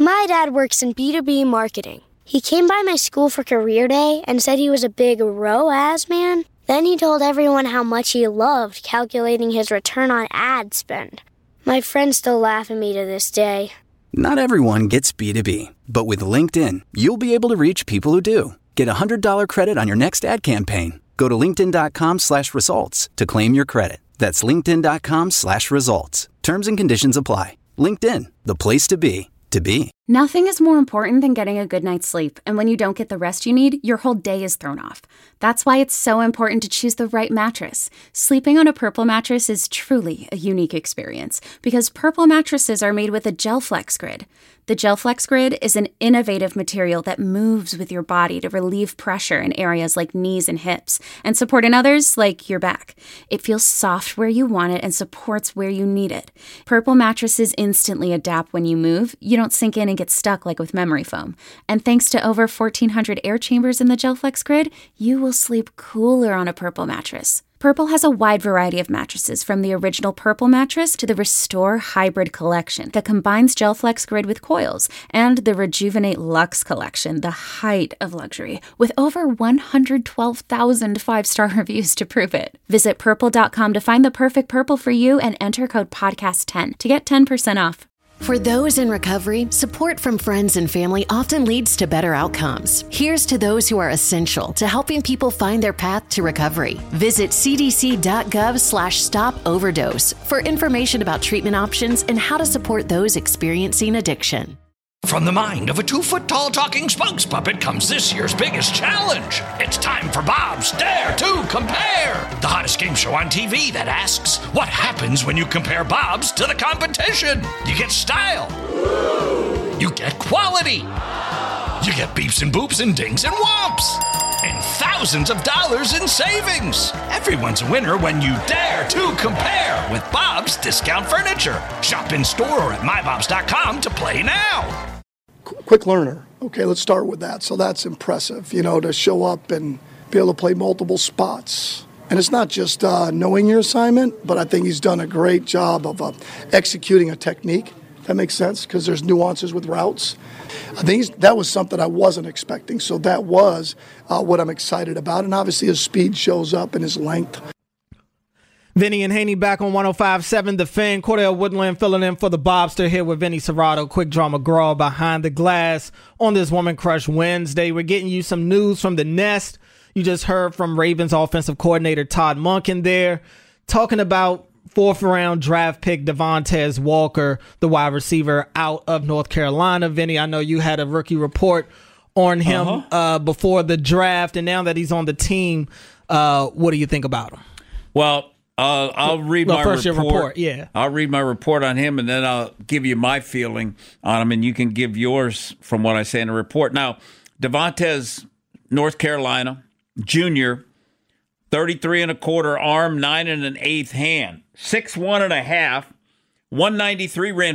My dad works in B2B marketing. He came by my school for career day and said he was a big ROAS man. Then he told everyone how much he loved calculating his return on ad spend. My friends still laugh at me to this day. Not everyone gets B2B, but with LinkedIn, you'll be able to reach people who do. Get a $100 credit on your next ad campaign. Go to linkedin.com/results to claim your credit. That's linkedin.com/results. Terms and conditions apply. LinkedIn, the place to be, to be. Nothing is more important than getting a good night's sleep, and when you don't get the rest you need, your whole day is thrown off. That's why it's so important to choose the right mattress. Sleeping on a Purple mattress is truly a unique experience, because Purple mattresses are made with a GelFlex Grid. The GelFlex Grid is an innovative material that moves with your body to relieve pressure in areas like knees and hips, and support in others like your back. It feels soft where you want it and supports where you need it. Purple mattresses instantly adapt when you move. You don't sink in and get stuck like with memory foam. And thanks to over 1,400 air chambers in the GelFlex Grid, you will sleep cooler on a Purple mattress. Purple has a wide variety of mattresses, from the original Purple mattress to the Restore Hybrid collection that combines GelFlex Grid with coils, and the Rejuvenate Luxe collection, the height of luxury, with over 112,000 five-star reviews to prove it. Visit purple.com to find the perfect Purple for you and enter code podcast10 to get 10% off. For those in recovery, support from friends and family often leads to better outcomes. Here's to those who are essential to helping people find their path to recovery. Visit cdc.gov/stop-overdose for information about treatment options and how to support those experiencing addiction. From the mind of a 2-foot-tall talking spokes puppet comes this year's biggest challenge. It's time for Bob's Dare to Compare, the hottest game show on TV that asks, what happens when you compare Bob's to the competition? You get style. You get quality. You get beeps and boops and dings and whomps. And thousands of dollars in savings. Everyone's a winner when you dare to compare with Bob's Discount Furniture. Shop in store or at mybobs.com to play now. Quick learner. Okay, let's start with that. So that's impressive, to show up and be able to play multiple spots. And it's not just knowing your assignment, but I think he's done a great job of executing a technique. That makes sense, because there's nuances with routes. I think that was something I wasn't expecting. So that was what I'm excited about. And obviously his speed shows up and his length. Vinny and Haney back on 105.7 The Fan. Cordell Woodland filling in for the Bobster here with Vinny Serrato. Quick Draw McGraw behind the glass on this Woman Crush Wednesday. We're getting you some news from the Nest. You just heard from Ravens offensive coordinator Todd Monken there talking about fourth-round draft pick Devontae Walker, the wide receiver out of North Carolina. Vinny, I know you had a rookie report on him before the draft, and now that he's on the team, what do you think about him? Well, I'll read my report. Yeah, I'll read my report on him, and then I'll give you my feeling on him, and you can give yours from what I say in the report. Now, Devontae's North Carolina, junior, 33 1/4 arm, 9 1/8 hand, 6'1 1/2, 193, ran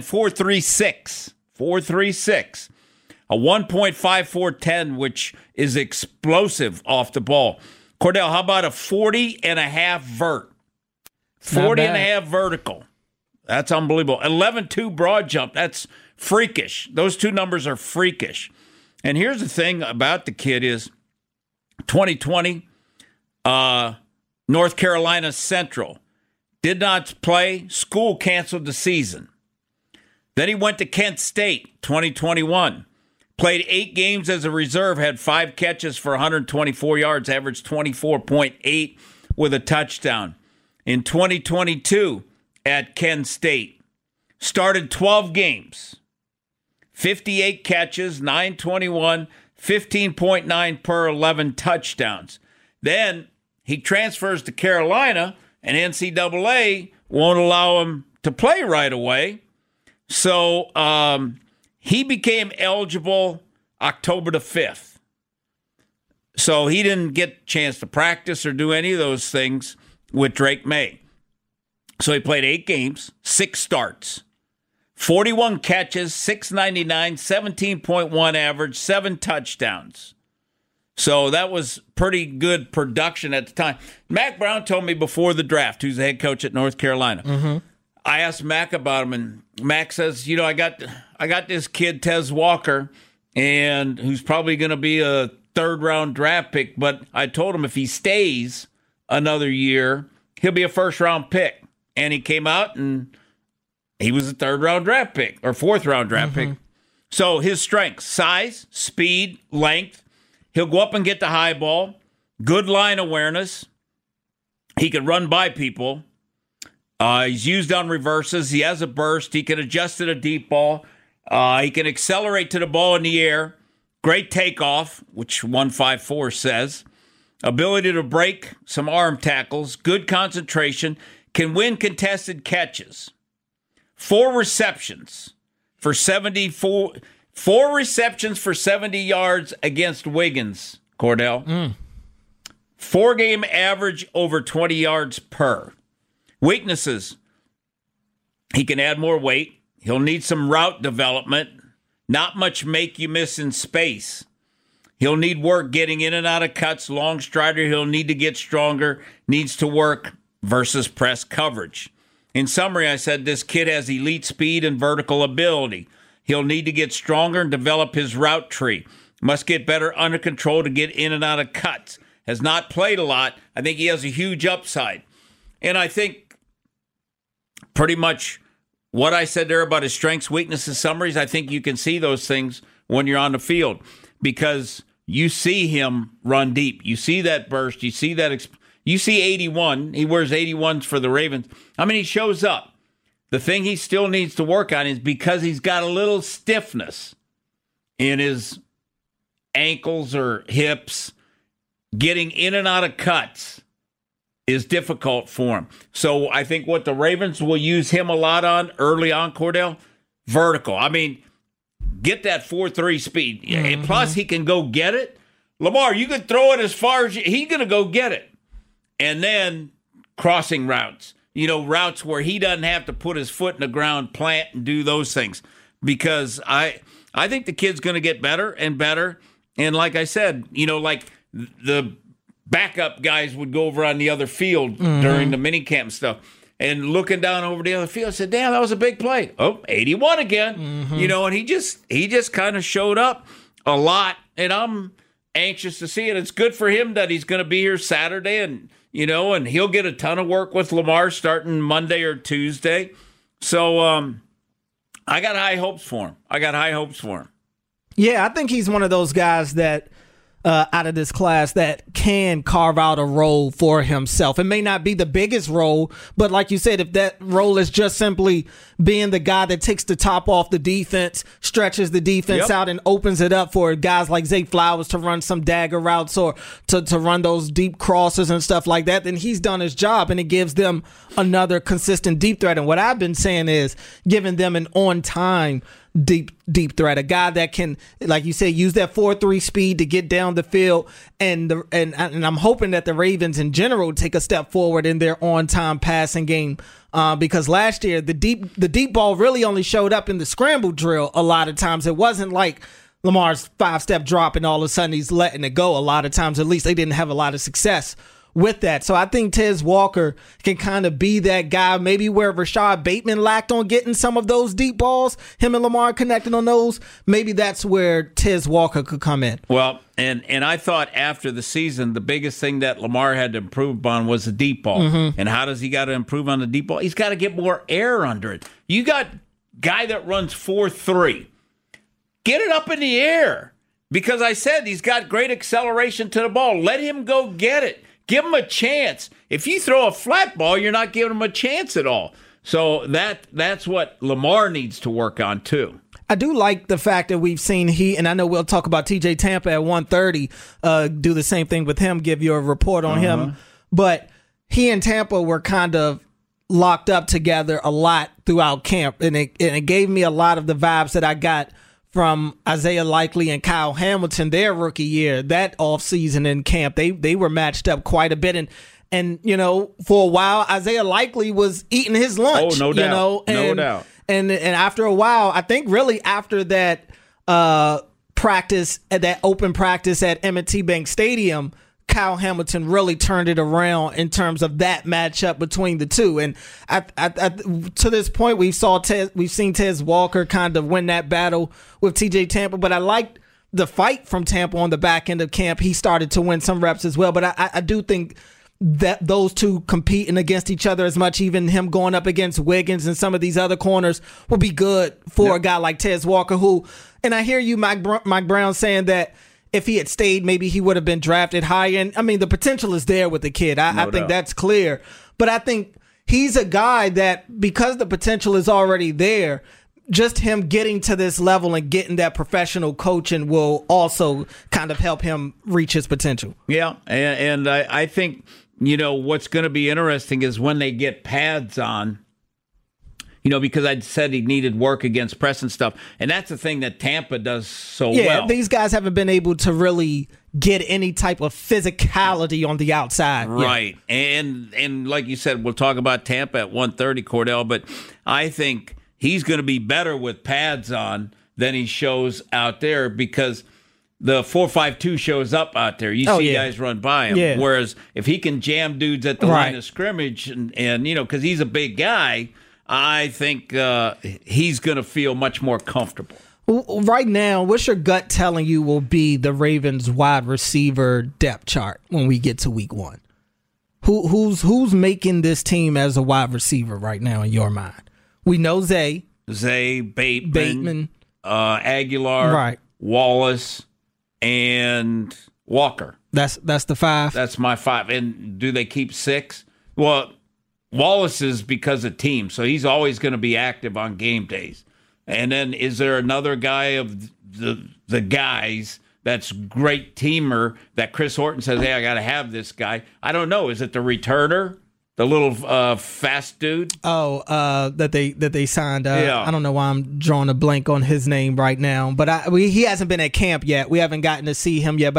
4.36, a 1.5410, which is explosive off the ball. Cordell, how about a 40 1/2 vert? 40 1/2 vertical. That's unbelievable. 11.2 broad jump. That's freakish. Those two numbers are freakish. And here's the thing about the kid is 2020, North Carolina Central did not play. School canceled the season. Then he went to Kent State, 2021. Played 8 games as a reserve, had 5 catches for 124 yards, averaged 24.8 with a touchdown. In 2022 at Kent State, started 12 games, 58 catches, 921, 15.9 per 11 touchdowns. Then he transfers to Carolina, and NCAA won't allow him to play right away. So he became eligible October the 5th. So he didn't get a chance to practice or do any of those things with Drake May. So he played 8 games, 6 starts, 41 catches, 699, 17.1 average, 7 touchdowns. So that was pretty good production at the time. Mack Brown told me before the draft, who's the head coach at North Carolina, I asked Mac about him, and Mac says, I got this kid, Tez Walker, and who's probably going to be a third-round draft pick, but I told him if he stays another year, he'll be a first-round pick. And he came out, and he was a third-round draft pick or fourth-round draft pick. So his strengths, size, speed, length. He'll go up and get the high ball. Good line awareness. He can run by people. He's used on reverses. He has a burst. He can adjust to the deep ball. He can accelerate to the ball in the air. Great takeoff, which 154 says. Ability to break some arm tackles. Good concentration. Can win contested catches. 4 receptions for 74. 4 receptions for 70 yards against Wiggins, Cordell. 4-game average over 20 yards per. Weaknesses. He can add more weight. He'll need some route development. Not much make you miss in space. He'll need work getting in and out of cuts. Long strider, he'll need to get stronger. Needs to work versus press coverage. In summary, I said this kid has elite speed and vertical ability. He'll need to get stronger and develop his route tree. Must get better under control to get in and out of cuts. Has not played a lot. I think he has a huge upside. And I think pretty much what I said there about his strengths, weaknesses, summaries, I think you can see those things when you're on the field because you see him run deep. You see that burst. You see that. You see 81. He wears 81s for the Ravens. I mean, he shows up. The thing he still needs to work on is because he's got a little stiffness in his ankles or hips, getting in and out of cuts is difficult for him. So I think what the Ravens will use him a lot on early on, Cordell, vertical. I mean, get that 4.3 speed. And plus, he can go get it. Lamar, you can throw it as far as he's going to go get it. And then crossing routes. Routes where he doesn't have to put his foot in the ground, plant, and do those things. Because I think the kid's going to get better and better. And like I said, like the backup guys would go over on the other field during the minicamp stuff. And looking down over the other field, I said, damn, that was a big play. Oh, 81 again. And he just kind of showed up a lot. And I'm anxious to see it. It's good for him that he's going to be here Saturday and he'll get a ton of work with Lamar starting Monday or Tuesday. So I got high hopes for him. Yeah, I think he's one of those guys that out of this class that can carve out a role for himself. It may not be the biggest role, but like you said, if that role is just simply being the guy that takes the top off the defense, stretches the defense out and opens it up for guys like Zay Flowers to run some dagger routes or to run those deep crosses and stuff like that, then he's done his job and it gives them another consistent deep threat. And what I've been saying is giving them an on-time deep threat, a guy that can, like you said, use that 4.3 speed to get down the field, and I'm hoping that the Ravens in general take a step forward in their on-time passing game, because last year the deep ball really only showed up in the scramble drill a lot of times. It wasn't like Lamar's 5-step drop and all of a sudden he's letting it go. A lot of times, at least, they didn't have a lot of success with that. So I think Tez Walker can kind of be that guy, maybe where Rashad Bateman lacked on getting some of those deep balls, him and Lamar connecting on those. Maybe that's where Tez Walker could come in. Well, and I thought after the season, the biggest thing that Lamar had to improve on was the deep ball. And how does he got to improve on the deep ball? He's got to get more air under it. You got guy that runs 4.3. Get it up in the air. Because I said he's got great acceleration to the ball. Let him go get it. Give him a chance. If you throw a flat ball, you're not giving him a chance at all. So that's what Lamar needs to work on too. I do like the fact that we've seen and I know we'll talk about TJ Tampa at 1:30, do the same thing with him, give you a report on him. But he and Tampa were kind of locked up together a lot throughout camp. And it gave me a lot of the vibes that I got from Isaiah Likely and Kyle Hamilton their rookie year, that offseason in camp. They were matched up quite a bit. And for a while, Isaiah Likely was eating his lunch. Oh, no doubt. No doubt. And after a while, I think really after that practice, that open practice at M&T Bank Stadium, Kyle Hamilton really turned it around in terms of that matchup between the two. And to this point, we've seen Tez Walker kind of win that battle with TJ Tampa, but I liked the fight from Tampa on the back end of camp. He started to win some reps as well, but I do think that those two competing against each other as much, even him going up against Wiggins and some of these other corners, will be good for a guy like Tez Walker, who, and I hear you, Mike Brown, saying that if he had stayed, maybe he would have been drafted higher. And I mean, the potential is there with the kid. I think that's clear. But I think he's a guy that, because the potential is already there, just him getting to this level and getting that professional coaching will also kind of help him reach his potential. Yeah, and I think, what's going to be interesting is when they get pads on, because I said he needed work against press and stuff. And that's the thing that Tampa does so well. Yeah, these guys haven't been able to really get any type of physicality on the outside. Right. Yeah. And like you said, we'll talk about Tampa at 1:30, Cordell, but I think he's going to be better with pads on than he shows out there, because the 4.52 shows up out there. You see guys run by him. Yeah. Whereas if he can jam dudes at the line of scrimmage and because he's a big guy, I think he's going to feel much more comfortable. Right now, what's your gut telling you will be the Ravens wide receiver depth chart when we get to week 1? Who's making this team as a wide receiver right now in your mind? We know Zay, Bateman, Aguilar, right, Wallace, and Walker. That's the 5. That's my 5. And do they keep 6? Well, Wallace is because of team, so he's always going to be active on game days. And then is there another guy of the guys that's great teamer that Chris Horton says, hey, I got to have this guy? I don't know. Is it the returner? The little fast dude? That they signed. I don't know why I'm drawing a blank on his name right now, but he hasn't been at camp yet. We haven't gotten to see him yet. But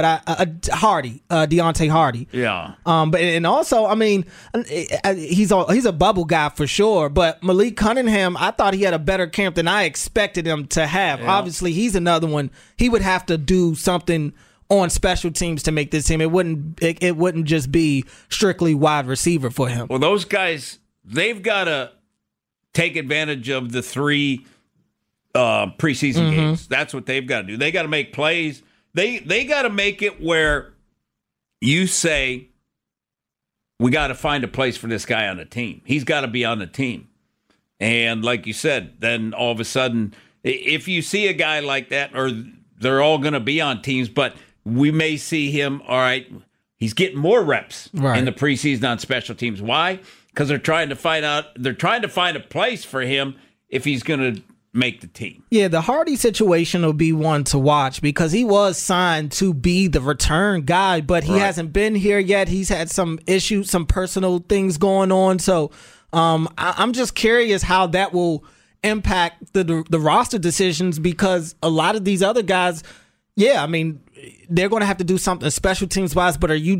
Deontay Hardy. Yeah. And also, I mean, he's a bubble guy for sure. But Malik Cunningham, I thought he had a better camp than I expected him to have. Yeah. Obviously, he's another one. He would have to do something on special teams to make this team. It wouldn't just be strictly wide receiver for him. Well, those guys, they've got to take advantage of the 3 preseason games. That's what they've got to do. They got to make plays. They got to make it where you say, we got to find a place for this guy on the team. He's got to be on the team. And like you said, then all of a sudden, if you see a guy like that, or they're all going to be on teams, but we may see him, all right, he's getting more reps in the preseason on special teams. Why? Because they're trying to find a place for him if he's going to make the team. Yeah, the Hardy situation will be one to watch, because he was signed to be the return guy, but he hasn't been here yet. He's had some issues, some personal things going on. So I'm just curious how that will impact the roster decisions, because a lot of these other guys, I mean, they're going to have to do something special teams wise, but are you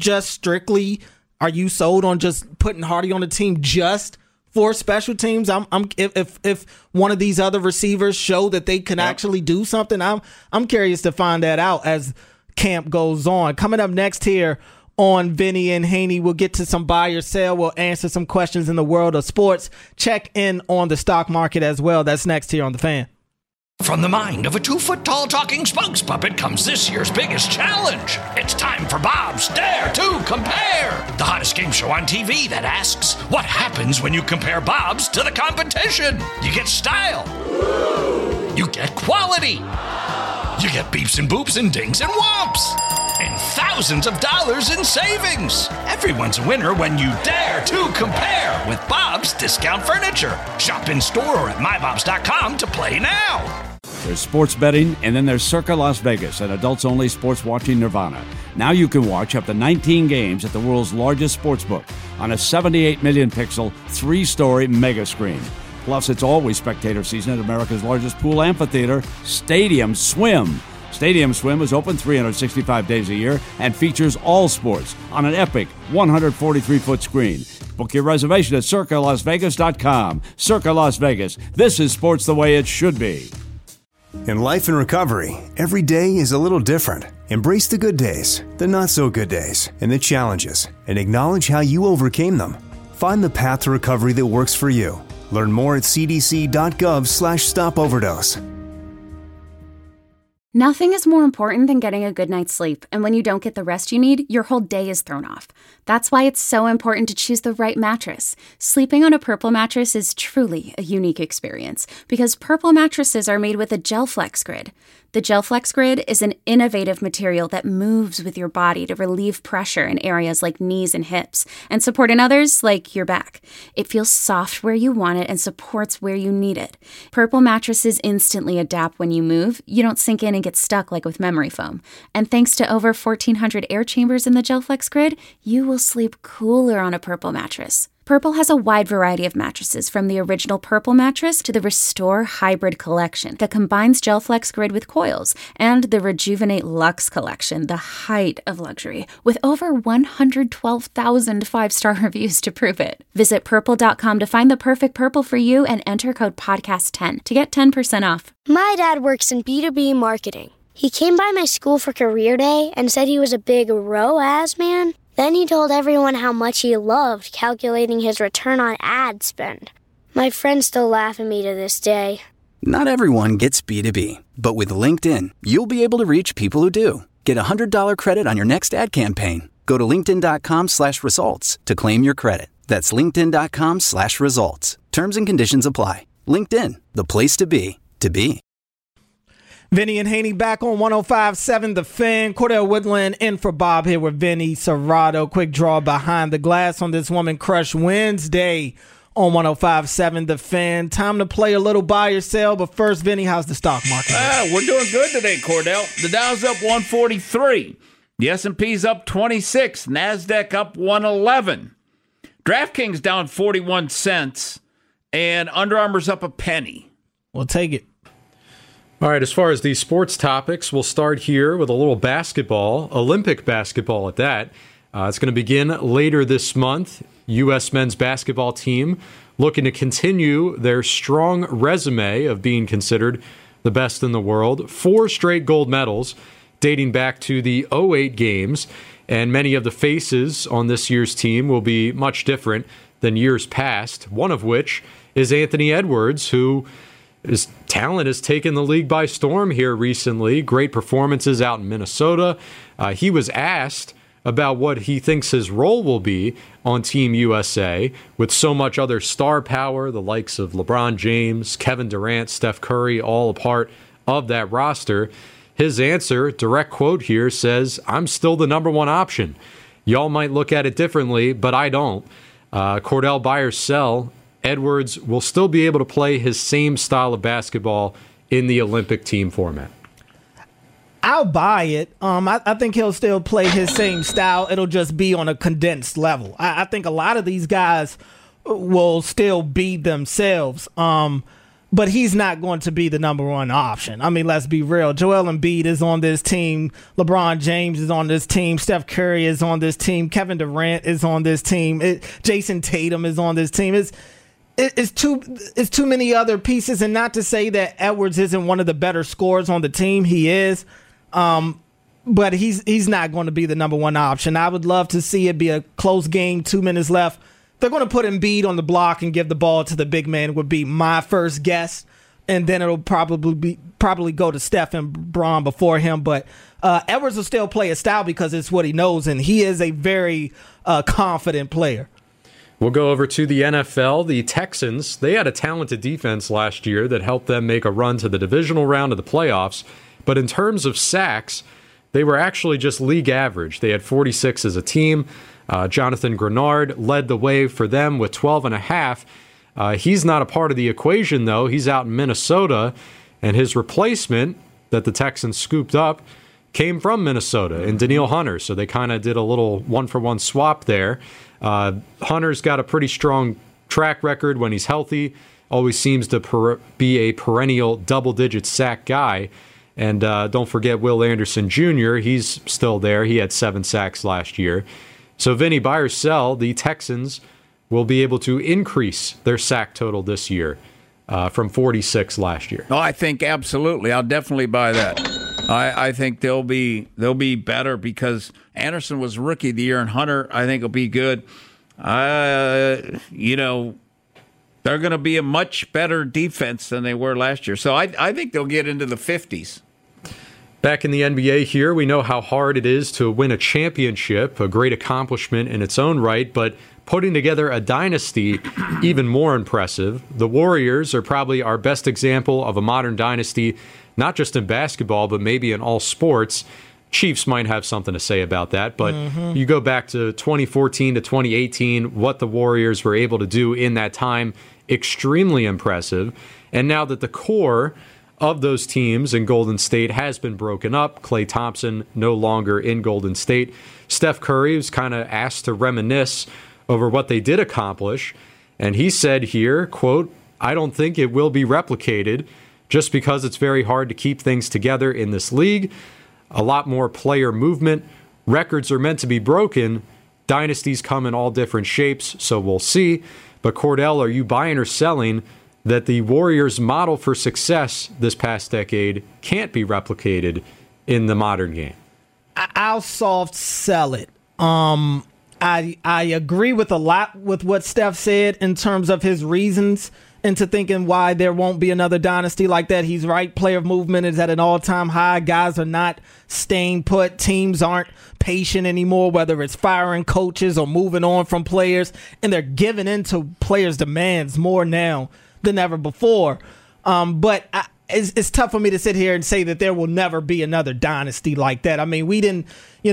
sold on just putting Hardy on the team just for special teams? If one of these other receivers show that they can actually do something, I'm curious to find that out as camp goes on. Coming up next here on Vinny and Haney, we'll get to some buy or sell. We'll answer some questions in the world of sports. Check in on the stock market as well. That's next here on The Fan. From the mind of a 2-foot-tall talking spokes puppet comes this year's biggest challenge. It's time for Bob's Dare to Compare, the hottest game show on TV that asks, what happens when you compare Bob's to the competition? You get style. You get quality. You get beeps and boops and dings and whomps. And thousands of dollars in savings. Everyone's a winner when you dare to compare with Bob's Discount Furniture. Shop in store or at mybobs.com to play now. There's sports betting, and then there's Circa Las Vegas, an adults-only sports watching nirvana. Now you can watch up to 19 games at the world's largest sportsbook on a 78 million pixel, 3-story mega screen. Plus, it's always spectator season at America's largest pool amphitheater, Stadium Swim. Stadium Swim is open 365 days a year and features all sports on an epic 143-foot screen. Book your reservation at CircaLasVegas.com. Circa Las Vegas. This is sports the way it should be. In life and recovery, every day is a little different. Embrace the good days, the not so good days, and the challenges, and acknowledge how you overcame them. Find the path to recovery that works for you. Learn more at cdc.gov/stopoverdose. Nothing is more important than getting a good night's sleep, and when you don't get the rest you need, your whole day is thrown off. That's why it's so important to choose the right mattress. Sleeping on a Purple mattress is truly a unique experience because Purple mattresses are made with a GelFlex Grid. The GelFlex Grid is an innovative material that moves with your body to relieve pressure in areas like knees and hips and support in others like your back. It feels soft where you want it and supports where you need it. Purple mattresses instantly adapt when you move. You don't sink in and get stuck like with memory foam. And thanks to over 1,400 air chambers in the GelFlex Grid, you will sleep cooler on a Purple mattress. Purple has a wide variety of mattresses, from the original Purple mattress to the Restore Hybrid collection that combines GelFlex Grid with coils, and the Rejuvenate Luxe collection, the height of luxury, with over 112,000 five-star reviews to prove it. Visit purple.com to find the perfect Purple for you and enter code podcast10 to get 10% off. My dad works in B2B marketing. He came by my school for career day and said he was a big ROAS man. Then he told everyone how much he loved calculating his return on ad spend. My friends still laugh at me to this day. Not everyone gets B2B, but with LinkedIn, you'll be able to reach people who do. Get a $100 credit on your next ad campaign. Go to linkedin.com/results to claim your credit. That's linkedin.com/results. Terms and conditions apply. LinkedIn, the place to be, to be. Vinny and Haney back on 105.7 The Fan. Cordell Woodland in for Bob here with Vinny Serrato. Quick draw behind the glass on this Woman Crush Wednesday on 105.7 The Fan. Time to play a little buy or sell, but first, Vinny, how's the stock market? We're doing good today, Cordell. The Dow's up 143. The S&P's up 26. NASDAQ up 111. DraftKings down 41 cents. And Under Armour's up a penny. We'll take it. All right, as far as these sports topics, we'll start here with a little basketball, Olympic basketball at that. It's going to begin later this month. U.S. men's basketball team looking to continue their strong resume of being considered the best in the world. 4 straight gold medals dating back to the 2008 games, and many of the faces on this year's team will be much different than years past, one of which is Anthony Edwards, who his talent has taken the league by storm here recently. Great performances out in Minnesota. He was asked about what he thinks his role will be on Team USA with so much other star power, the likes of LeBron James, Kevin Durant, Steph Curry, all a part of that roster. His answer, direct quote here, says, "I'm still the number one option. Y'all might look at it differently, but I don't." Cordell, buy or sell, Edwards will still be able to play his same style of basketball in the Olympic team format. I'll buy it. I think he'll still play his same style. It'll just be on a condensed level. I think a lot of these guys will still be themselves, but he's not going to be the number one option. I mean, let's be real. Joel Embiid is on this team. LeBron James is on this team. Steph Curry is on this team. Kevin Durant is on this team. Jason Tatum is on this team. It's too many other pieces, and not to say that Edwards isn't one of the better scorers on the team. He is, but he's not going to be the number one option. I would love to see it be a close game, 2 minutes left. They're going to put Embiid on the block and give the ball to the big man would be my first guess, and then it'll probably go to Steph and Bron before him. But Edwards will still play his style because it's what he knows, and he is a very confident player. We'll go over to the NFL. The Texans, they had a talented defense last year that helped them make a run to the divisional round of the playoffs. But in terms of sacks, they were actually just league average. They had 46 as a team. Jonathan Grenard led the way for them with 12.5. He's not a part of the equation, though. He's out in Minnesota, and his replacement that the Texans scooped up came from Minnesota in Danielle Hunter. So they kind of did a little one-for-one swap there. Hunter's got a pretty strong track record when he's healthy, always seems to be a perennial double-digit sack guy. And don't forget Will Anderson Jr., he's still there. He had 7 sacks last year. So Vinny, buy or sell, the Texans will be able to increase their sack total this year. from 46 last year. Oh, I think absolutely. I'll definitely buy that. I think they'll be better because Anderson was Rookie of the Year, and Hunter, I think, will be good. They're going to be a much better defense than they were last year. So I think they'll get into the 50s. Back in the NBA here, we know how hard it is to win a championship, a great accomplishment in its own right, but putting together a dynasty, even more impressive. The Warriors are probably our best example of a modern dynasty, not just in basketball, but maybe in all sports. Chiefs might have something to say about that, but you go back to 2014 to 2018, what the Warriors were able to do in that time, extremely impressive. And now that the core of those teams in Golden State has been broken up, Klay Thompson no longer in Golden State, Steph Curry was kind of asked to reminisce over what they did accomplish, and he said here, quote, "I don't think it will be replicated just because it's very hard to keep things together in this league. A lot more player movement. Records are meant to be broken. Dynasties come in all different shapes, so we'll see. But Cordell, are you buying or selling that the Warriors' model for success this past decade can't be replicated in the modern game?" I'll soft sell it. I agree with a lot with what Steph said in terms of his reasons into thinking why there won't be another dynasty like that. He's right. Player movement is at an all-time high. Guys are not staying put. Teams aren't patient anymore, whether it's firing coaches or moving on from players, and they're giving in to players' demands more now than ever before. But it's tough for me to sit here and say that there will never be another dynasty like that. I mean, we didn't,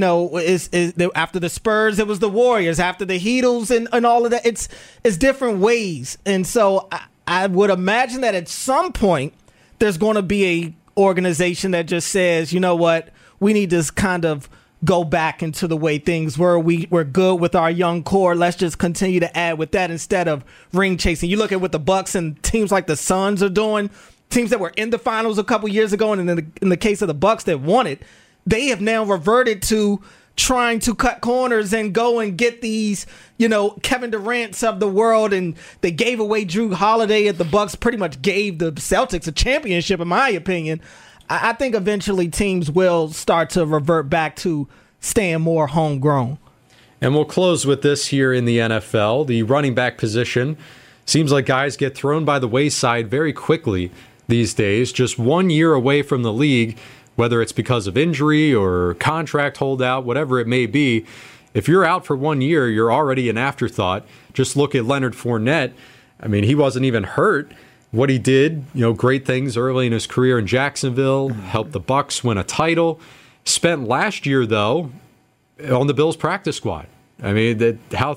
after the Spurs, it was the Warriors. After the Heatles and all of that, it's different ways. And so I would imagine that at some point there's going to be a organization that just says, you know what, we need to kind of go back into the way things were. We're good with our young core. Let's just continue to add with that instead of ring chasing. You look at what the Bucks and teams like the Suns are doing, teams that were in the finals a couple years ago, and in the case of the Bucks that won it, they have now reverted to trying to cut corners and go and get these, Kevin Durant's of the world, and they gave away Drew Holiday at the Bucks, pretty much gave the Celtics a championship, in my opinion. I think eventually teams will start to revert back to staying more homegrown. And we'll close with this here in the NFL. The running back position seems like guys get thrown by the wayside very quickly these days, just 1 year away from the league, whether it's because of injury or contract holdout, whatever it may be. If you're out for 1 year, you're already an afterthought. Just look at Leonard Fournette. I mean, he wasn't even hurt. What he did, great things early in his career in Jacksonville, helped the Bucs win a title. Spent last year, though, on the Bills practice squad. I mean, how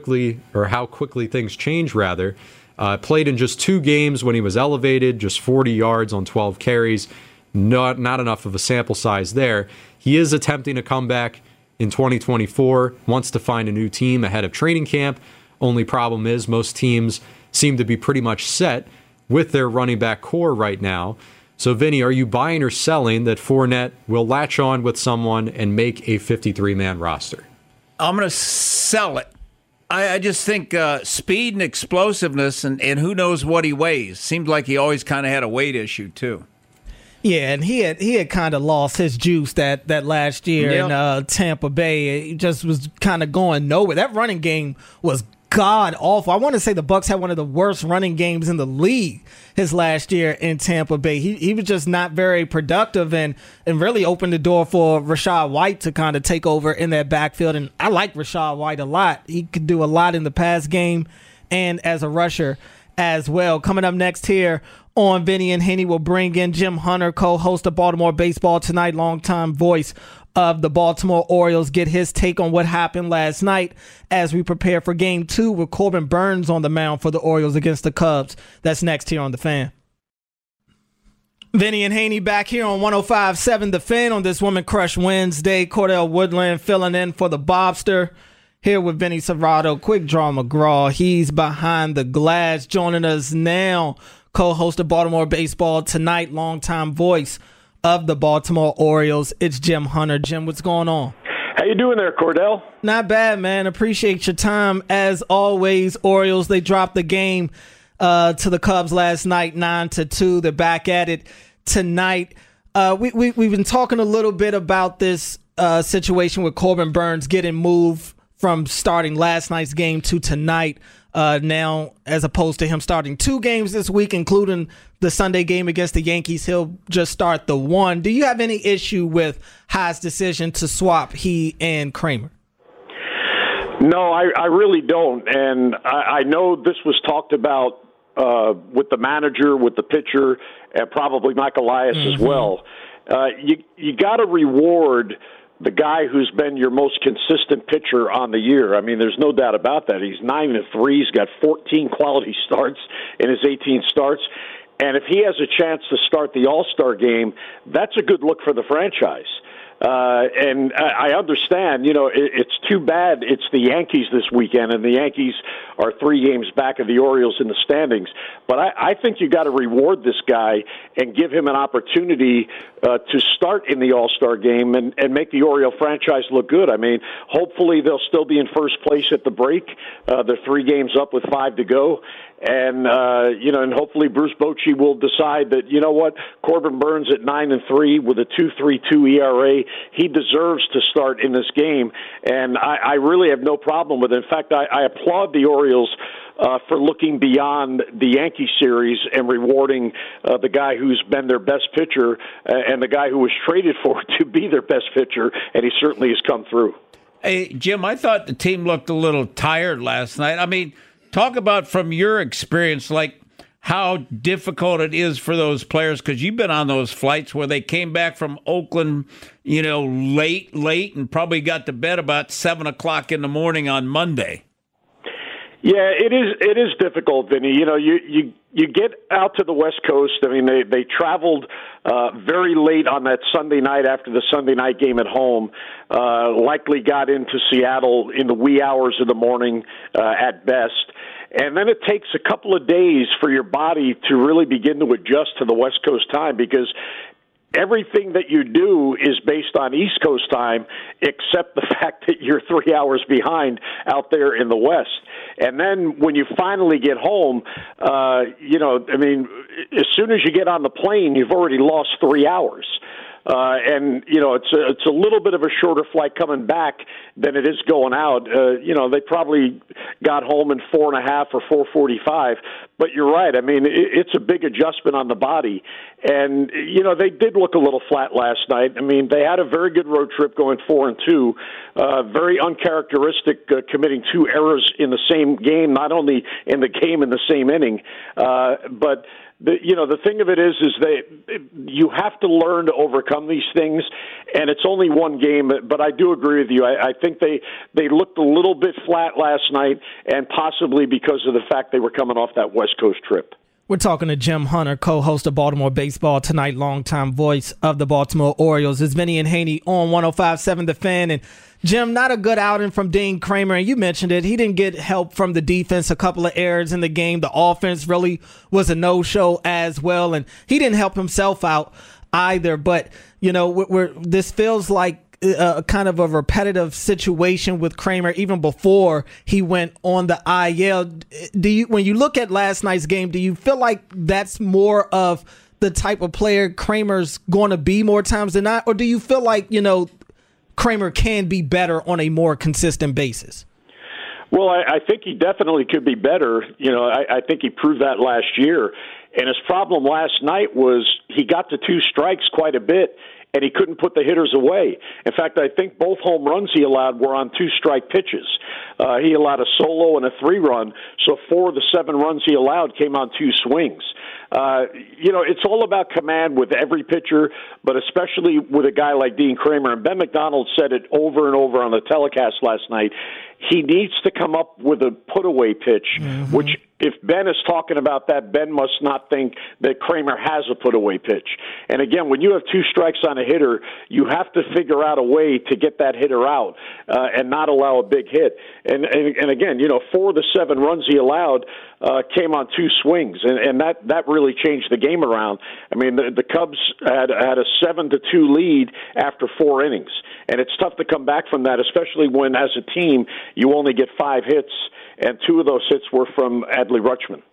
quickly things change, rather. Played in just 2 games when he was elevated, just 40 yards on 12 carries. Not enough of a sample size there. He is attempting a comeback in 2024, wants to find a new team ahead of training camp. Only problem is most teams seem to be pretty much set with their running back core right now. So, Vinny, are you buying or selling that Fournette will latch on with someone and make a 53-man roster? I'm going to sell it. I just think speed and explosiveness, and who knows what he weighs. Seemed like he always kind of had a weight issue, too. Yeah, and he had kind of lost his juice that last year in Tampa Bay. He just was kind of going nowhere. That running game was god awful. I want to say the Bucs had one of the worst running games in the league his last year in Tampa Bay. He was just not very productive and really opened the door for Rachaad White to kind of take over in that backfield. And I like Rachaad White a lot. He could do a lot in the pass game and as a rusher as well. Coming up next here on Vinny and Haney, we'll bring in Jim Hunter, co-host of Baltimore Baseball Tonight, longtime voice of the Baltimore Orioles, get his take on what happened last night as we prepare for Game 2 with Corbin Burns on the mound for the Orioles against the Cubs. That's next here on The Fan. Vinny and Haney back here on 105.7 The Fan on this Woman Crush Wednesday. Cordell Woodland filling in for the Bobster. Here with Vinny Serrato, Quick Draw McGraw. He's behind the glass. Joining us now, co-host of Baltimore Baseball Tonight, longtime voice of the Baltimore Orioles. It's Jim Hunter. Jim, what's going on? How you doing there, Cordell? Not bad, man. Appreciate your time. As always, Orioles, they dropped the game to the Cubs last night, 9-2. They're back at it tonight. We've been talking a little bit about this situation with Corbin Burnes getting moved from starting last night's game to tonight now, as opposed to him starting 2 games this week, including the Sunday game against the Yankees. He'll just start the one. Do you have any issue with Hyde's decision to swap he and Kramer? No, I really don't. And I know this was talked about with the manager, with the pitcher, and probably Mike Elias as well. You got to reward the guy who's been your most consistent pitcher on the year. I mean, there's no doubt about that. He's 9-3. He's got 14 quality starts in his 18 starts. And if he has a chance to start the All-Star game, that's a good look for the franchise. And I understand, it's too bad it's the Yankees this weekend, and the Yankees are 3 games back of the Orioles in the standings. But I think you got to reward this guy and give him an opportunity to start in the All-Star game and make the Oriole franchise look good. I mean, hopefully they'll still be in first place at the break. They're 3 games up with 5 to go. And, and hopefully Bruce Bochy will decide that, Corbin Burnes at 9-3 with a 2.32 ERA, he deserves to start in this game. And I really have no problem with it. In fact, I applaud the Orioles for looking beyond the Yankee series and rewarding the guy who's been their best pitcher and the guy who was traded for to be their best pitcher, and he certainly has come through. Hey, Jim, I thought the team looked a little tired last night. I mean, talk about from your experience, like how difficult it is for those players, because you've been on those flights where they came back from Oakland, late, and probably got to bed about 7 o'clock in the morning on Monday. Yeah, it is difficult, Vinny. You get out to the West Coast. I mean, they traveled very late on that Sunday night after the Sunday night game at home. Likely got into Seattle in the wee hours of the morning at best. And then it takes a couple of days for your body to really begin to adjust to the West Coast time, because everything that you do is based on East Coast time, except the fact that you're 3 hours behind out there in the West. And then when you finally get home, as soon as you get on the plane, you've already lost 3 hours. It's a little bit of a shorter flight coming back than it is going out. They probably got home in 4.5 or 4:45. But you're right. I mean, it's a big adjustment on the body. And, they did look a little flat last night. I mean, they had a very good road trip going 4-2. Very uncharacteristic, committing 2 errors in the same game, not only in the game in the same inning, but the thing of it is you have to learn to overcome these things, and it's only one game. But I do agree with you. I think they looked a little bit flat last night, and possibly because of the fact they were coming off that West Coast trip. We're talking to Jim Hunter, co-host of Baltimore Baseball Tonight, longtime voice of the Baltimore Orioles. It's Vinny and Haney on 105.7 The Fan. And Jim, not a good outing from Dean Kramer, and you mentioned it. He didn't get help from the defense, a couple of errors in the game. The offense really was a no-show as well, and he didn't help himself out either. But, this feels like kind of a repetitive situation with Kramer even before he went on the IL. When you look at last night's game, do you feel like that's more of the type of player Kramer's going to be more times than not? Or do you feel like, Kramer can be better on a more consistent basis? Well, I think he definitely could be better. I think he proved that last year. And his problem last night was he got to 2 strikes quite a bit, and he couldn't put the hitters away. In fact, I think both home runs he allowed were on 2-strike pitches. He allowed a solo and a 3-run, so 4 of the 7 runs he allowed came on 2 swings. It's all about command with every pitcher, but especially with a guy like Dean Kramer. And Ben McDonald said it over and over on the telecast last night. He needs to come up with a put-away pitch, which if Ben is talking about that, Ben must not think that Kramer has a put-away pitch. And again, when you have 2 strikes on a hitter, you have to figure out a way to get that hitter out and not allow a big hit. And again, 4 of the 7 runs he allowed came on 2 swings, and that really changed the game around. I mean, the Cubs had a 7-2 lead after 4 innings, and it's tough to come back from that, especially when, as a team, you only get 5 hits, and 2 of those hits were from Adley Rutschman.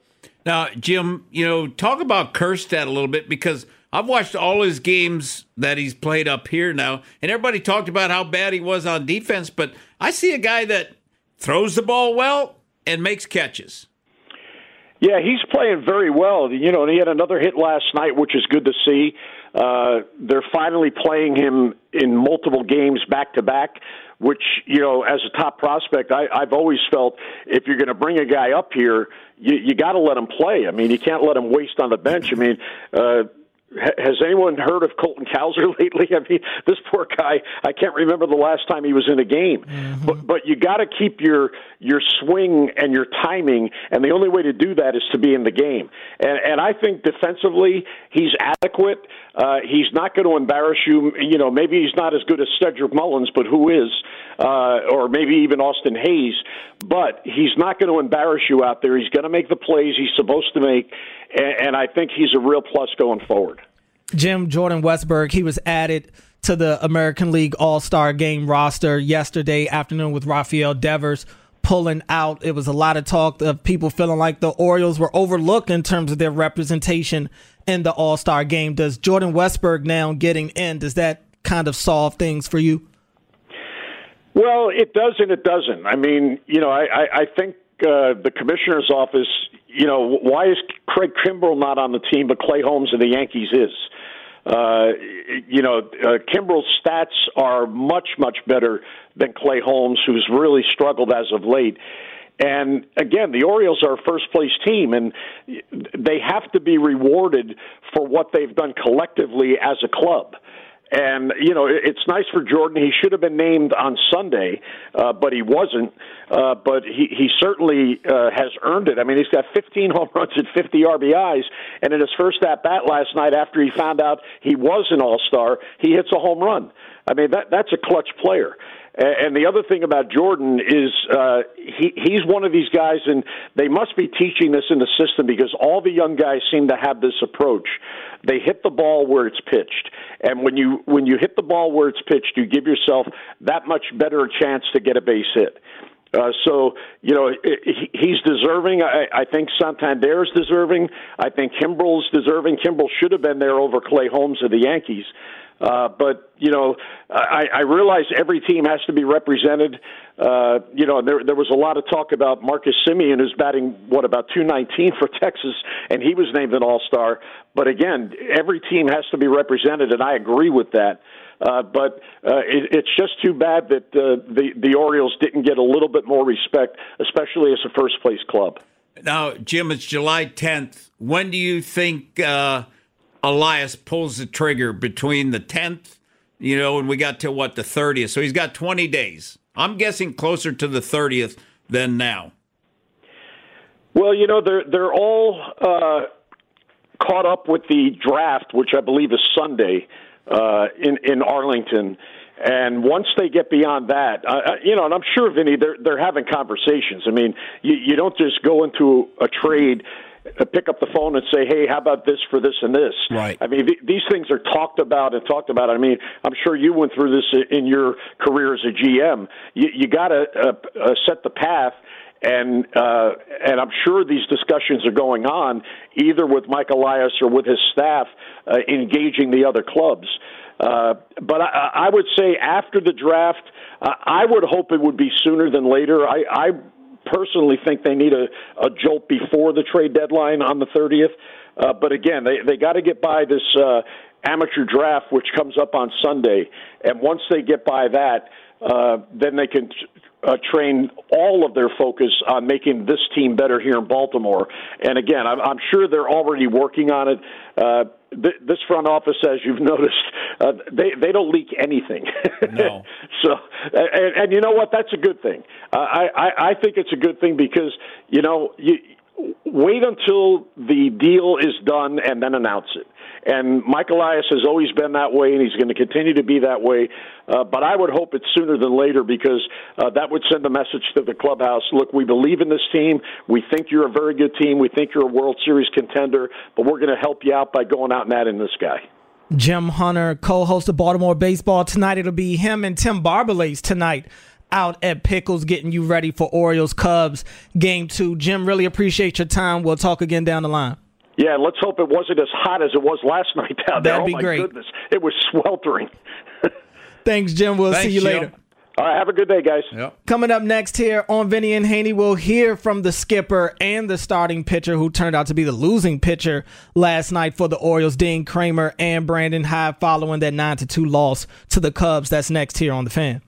Now, Jim, talk about Kjerstad a little bit, because I've watched all his games that he's played up here now, and everybody talked about how bad he was on defense, but I see a guy that throws the ball well and makes catches. Yeah, he's playing very well. And he had another hit last night, which is good to see. They're finally playing him in multiple games back-to-back, which, as a top prospect, I've always felt if you're going to bring a guy up here, you got to let him play. I mean, you can't let him waste on the bench. I mean, has anyone heard of Colton Cowser lately? I mean, this poor guy, I can't remember the last time he was in a game. Mm-hmm. But you got to keep your swing and your timing, and the only way to do that is to be in the game. And I think defensively, he's adequate. He's not going to embarrass you. Maybe he's not as good as Cedric Mullins, but who is? Or maybe even Austin Hayes. But he's not going to embarrass you out there. He's going to make the plays he's supposed to make, and I think he's a real plus going forward. Jim, Jordan Westburg, he was added to the American League All-Star Game roster yesterday afternoon with Rafael Devers pulling out. It was a lot of talk of people feeling like the Orioles were overlooked in terms of their representation in the All-Star Game. Does Jordan Westburg now getting in, does that kind of solve things for you? Well, it does and it doesn't. I mean, I think the commissioner's office, why is Craig Kimbrell not on the team, but Clay Holmes of the Yankees is? Kimbrell's stats are much, much better than Clay Holmes, who's really struggled as of late. And again, the Orioles are a first-place team, and they have to be rewarded for what they've done collectively as a club. And, it's nice for Jordan. He should have been named on Sunday, but he wasn't. But he certainly has earned it. I mean, he's got 15 home runs and 50 RBIs. And in his first at-bat last night, after he found out he was an all-star, he hits a home run. I mean, that's a clutch player. And the other thing about Jordan is he's one of these guys, and they must be teaching this in the system because all the young guys seem to have this approach. They hit the ball where it's pitched. And when you hit the ball where it's pitched, you give yourself that much better a chance to get a base hit. He's deserving. I think Santander is deserving. I think Kimbrell's deserving. Kimbrell should have been there over Clay Holmes of the Yankees. But I realize every team has to be represented. There was a lot of talk about Marcus Semien, who's batting, about 219 for Texas, and he was named an all-star. But again, every team has to be represented, and I agree with that. But it's just too bad that the Orioles didn't get a little bit more respect, especially as a first-place club. Now, Jim, it's July 10th. When do you think Elias pulls the trigger? Between the 10th, and we got to the 30th. So he's got 20 days. I'm guessing closer to the 30th than now. Well, they're all caught up with the draft, which I believe is Sunday in Arlington. And once they get beyond that, and I'm sure, Vinny, they're having conversations. I mean, you don't just go into a trade, pick up the phone and say, hey, how about this for this and this? Right. I mean, these things are talked about. I mean, I'm sure you went through this in your career as a GM. You got to set the path, and I'm sure these discussions are going on, either with Mike Elias or with his staff engaging the other clubs. But I would say after the draft, I would hope it would be sooner than later. I personally think they need a jolt before the trade deadline on the 30th. But again, they got to get by this amateur draft, which comes up on Sunday. And once they get by that, then they can train all of their focus on making this team better here in Baltimore. And again, I'm sure they're already working on it. This front office, as you've noticed, they don't leak anything. No. So, and you know what? That's a good thing. I think it's a good thing because, you wait until the deal is done and then announce it. And Mike Elias has always been that way, and he's going to continue to be that way. But I would hope it's sooner than later because that would send a message to the clubhouse. Look, we believe in this team. We think you're a very good team. We think you're a World Series contender, but we're going to help you out by going out and adding this guy. Jim Hunter, co-host of Baltimore Baseball tonight. It'll be him and Tim Barbalase tonight out at Pickles getting you ready for Orioles-Cubs Game 2. Jim, really appreciate your time. We'll talk again down the line. Yeah, let's hope it wasn't as hot as it was last night down there. That'd be great. Goodness, it was sweltering. Thanks, Jim. We'll see you later. All right, have a good day, guys. Yep. Coming up next here on Vinny and Haney, we'll hear from the skipper and the starting pitcher who turned out to be the losing pitcher last night for the Orioles, Dean Kramer and Brandon Hyde, following that 9-2 loss to the Cubs. That's next here on The Fan.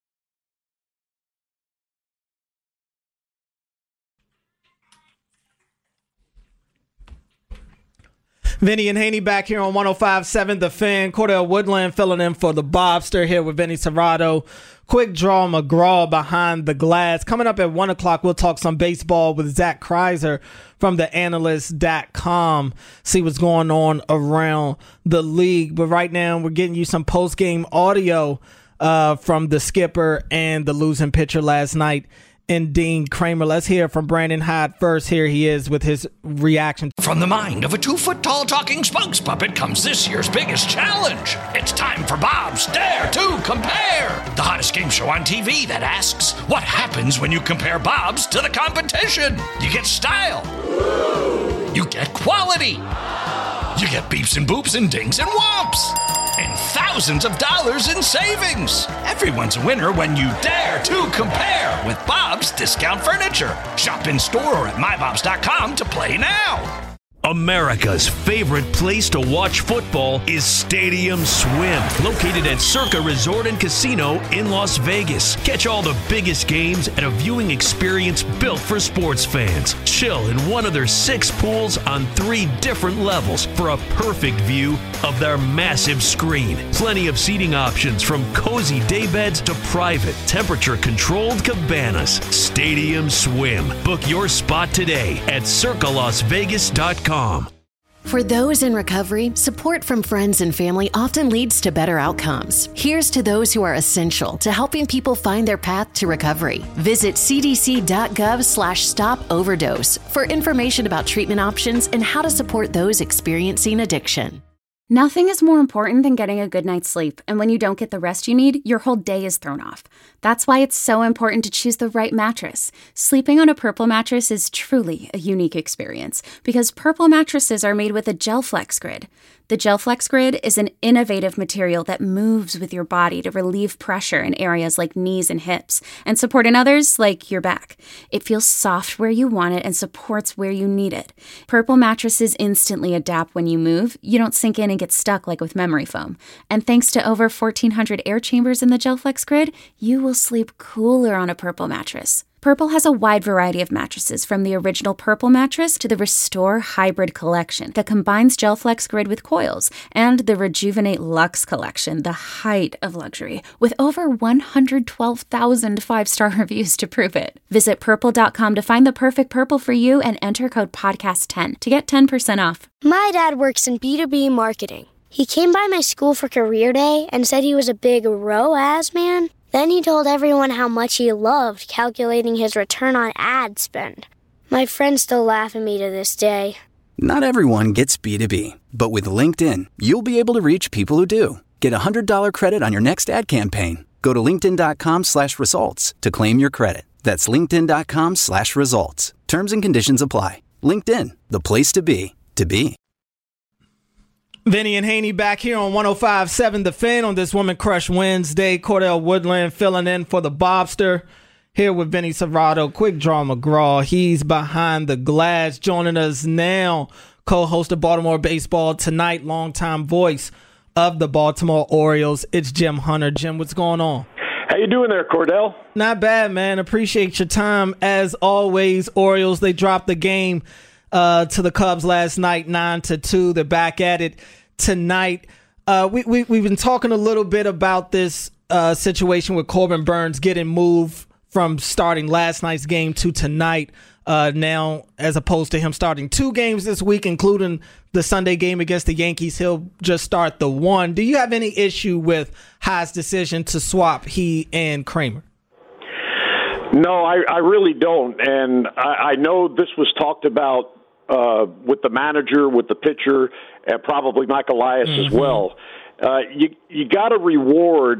Vinny and Haney back here on 105.7 The Fan. Cordell Woodland filling in for the Bobster here with Vinny Serrato. Quick Draw McGraw behind the glass. Coming up at 1 o'clock, we'll talk some baseball with Zach Kreiser from theanalyst.com. See what's going on around the league. But right now, we're getting you some post-game audio from the skipper and the losing pitcher last night in Dean Kramer. Let's hear from Brandon Hyde first. Here he is with his reaction. From the mind of a 2-foot-tall talking spokes puppet comes this year's biggest challenge. It's time for Bob's Dare to Compare, the hottest game show on TV that asks, what happens when you compare Bob's to the competition? You get style. You get quality. You get beeps and boops and dings and whomps. And thousands of dollars in savings. Everyone's a winner when you dare to compare with Bob's Discount Furniture. Shop in store or at mybobs.com to play now. America's favorite place to watch football is Stadium Swim, located at Circa Resort and Casino in Las Vegas. Catch all the biggest games at a viewing experience built for sports fans. Chill in one of their 6 pools on 3 different levels for a perfect view of their massive screen. Plenty of seating options from cozy daybeds to private, temperature-controlled cabanas. Stadium Swim. Book your spot today at circalasvegas.com. For those in recovery, support from friends and family often leads to better outcomes. Here's to those who are essential to helping people find their path to recovery. Visit cdc.gov/stop-overdose for information about treatment options and how to support those experiencing addiction. Nothing is more important than getting a good night's sleep, and when you don't get the rest you need, your whole day is thrown off. That's why it's so important to choose the right mattress. Sleeping on a Purple mattress is truly a unique experience because Purple mattresses are made with a GelFlex Grid. The GelFlex Grid is an innovative material that moves with your body to relieve pressure in areas like knees and hips and support in others like your back. It feels soft where you want it and supports where you need it. Purple mattresses instantly adapt when you move. You don't sink in and get stuck like with memory foam. And thanks to over 1,400 air chambers in the GelFlex Grid, you will sleep cooler on a Purple mattress. Purple has a wide variety of mattresses, from the original Purple mattress to the Restore Hybrid collection that combines GelFlex Grid with coils, and the Rejuvenate Luxe collection, the height of luxury, with over 112,000 5-star reviews to prove it. Visit purple.com to find the perfect Purple for you and enter code podcast10 to get 10% off. My dad works in B2B marketing. He came by my school for career day and said he was a big ROAS man. Then he told everyone how much he loved calculating his return on ad spend. My friends still laugh at me to this day. Not everyone gets B2B, but with LinkedIn, you'll be able to reach people who do. Get a $100 credit on your next ad campaign. Go to linkedin.com/results to claim your credit. That's linkedin.com/results. Terms and conditions apply. LinkedIn, the place to be, to be. Vinny and Haney back here on 105.7 The Fan on this Woman Crush Wednesday. Cordell Woodland filling in for the Bobster here with Vinny Serrato. Quick Draw McGraw, he's behind the glass. Joining us now, co-host of Baltimore Baseball Tonight, longtime voice of the Baltimore Orioles. It's Jim Hunter. Jim, what's going on? How you doing there, Cordell? Not bad, man. Appreciate your time. As always, Orioles, they dropped the game to the Cubs last night, 9-2. They're back at it tonight. We've been talking a little bit about this situation with Corbin Burnes getting moved from starting last night's game to tonight now, as opposed to him starting 2 games this week, including the Sunday game against the Yankees. He'll just start the one. Do you have any issue with Hyde's decision to swap he and Kramer? No, I really don't. And I know this was talked about with the manager, with the pitcher, and probably Mike Elias as well. You got to reward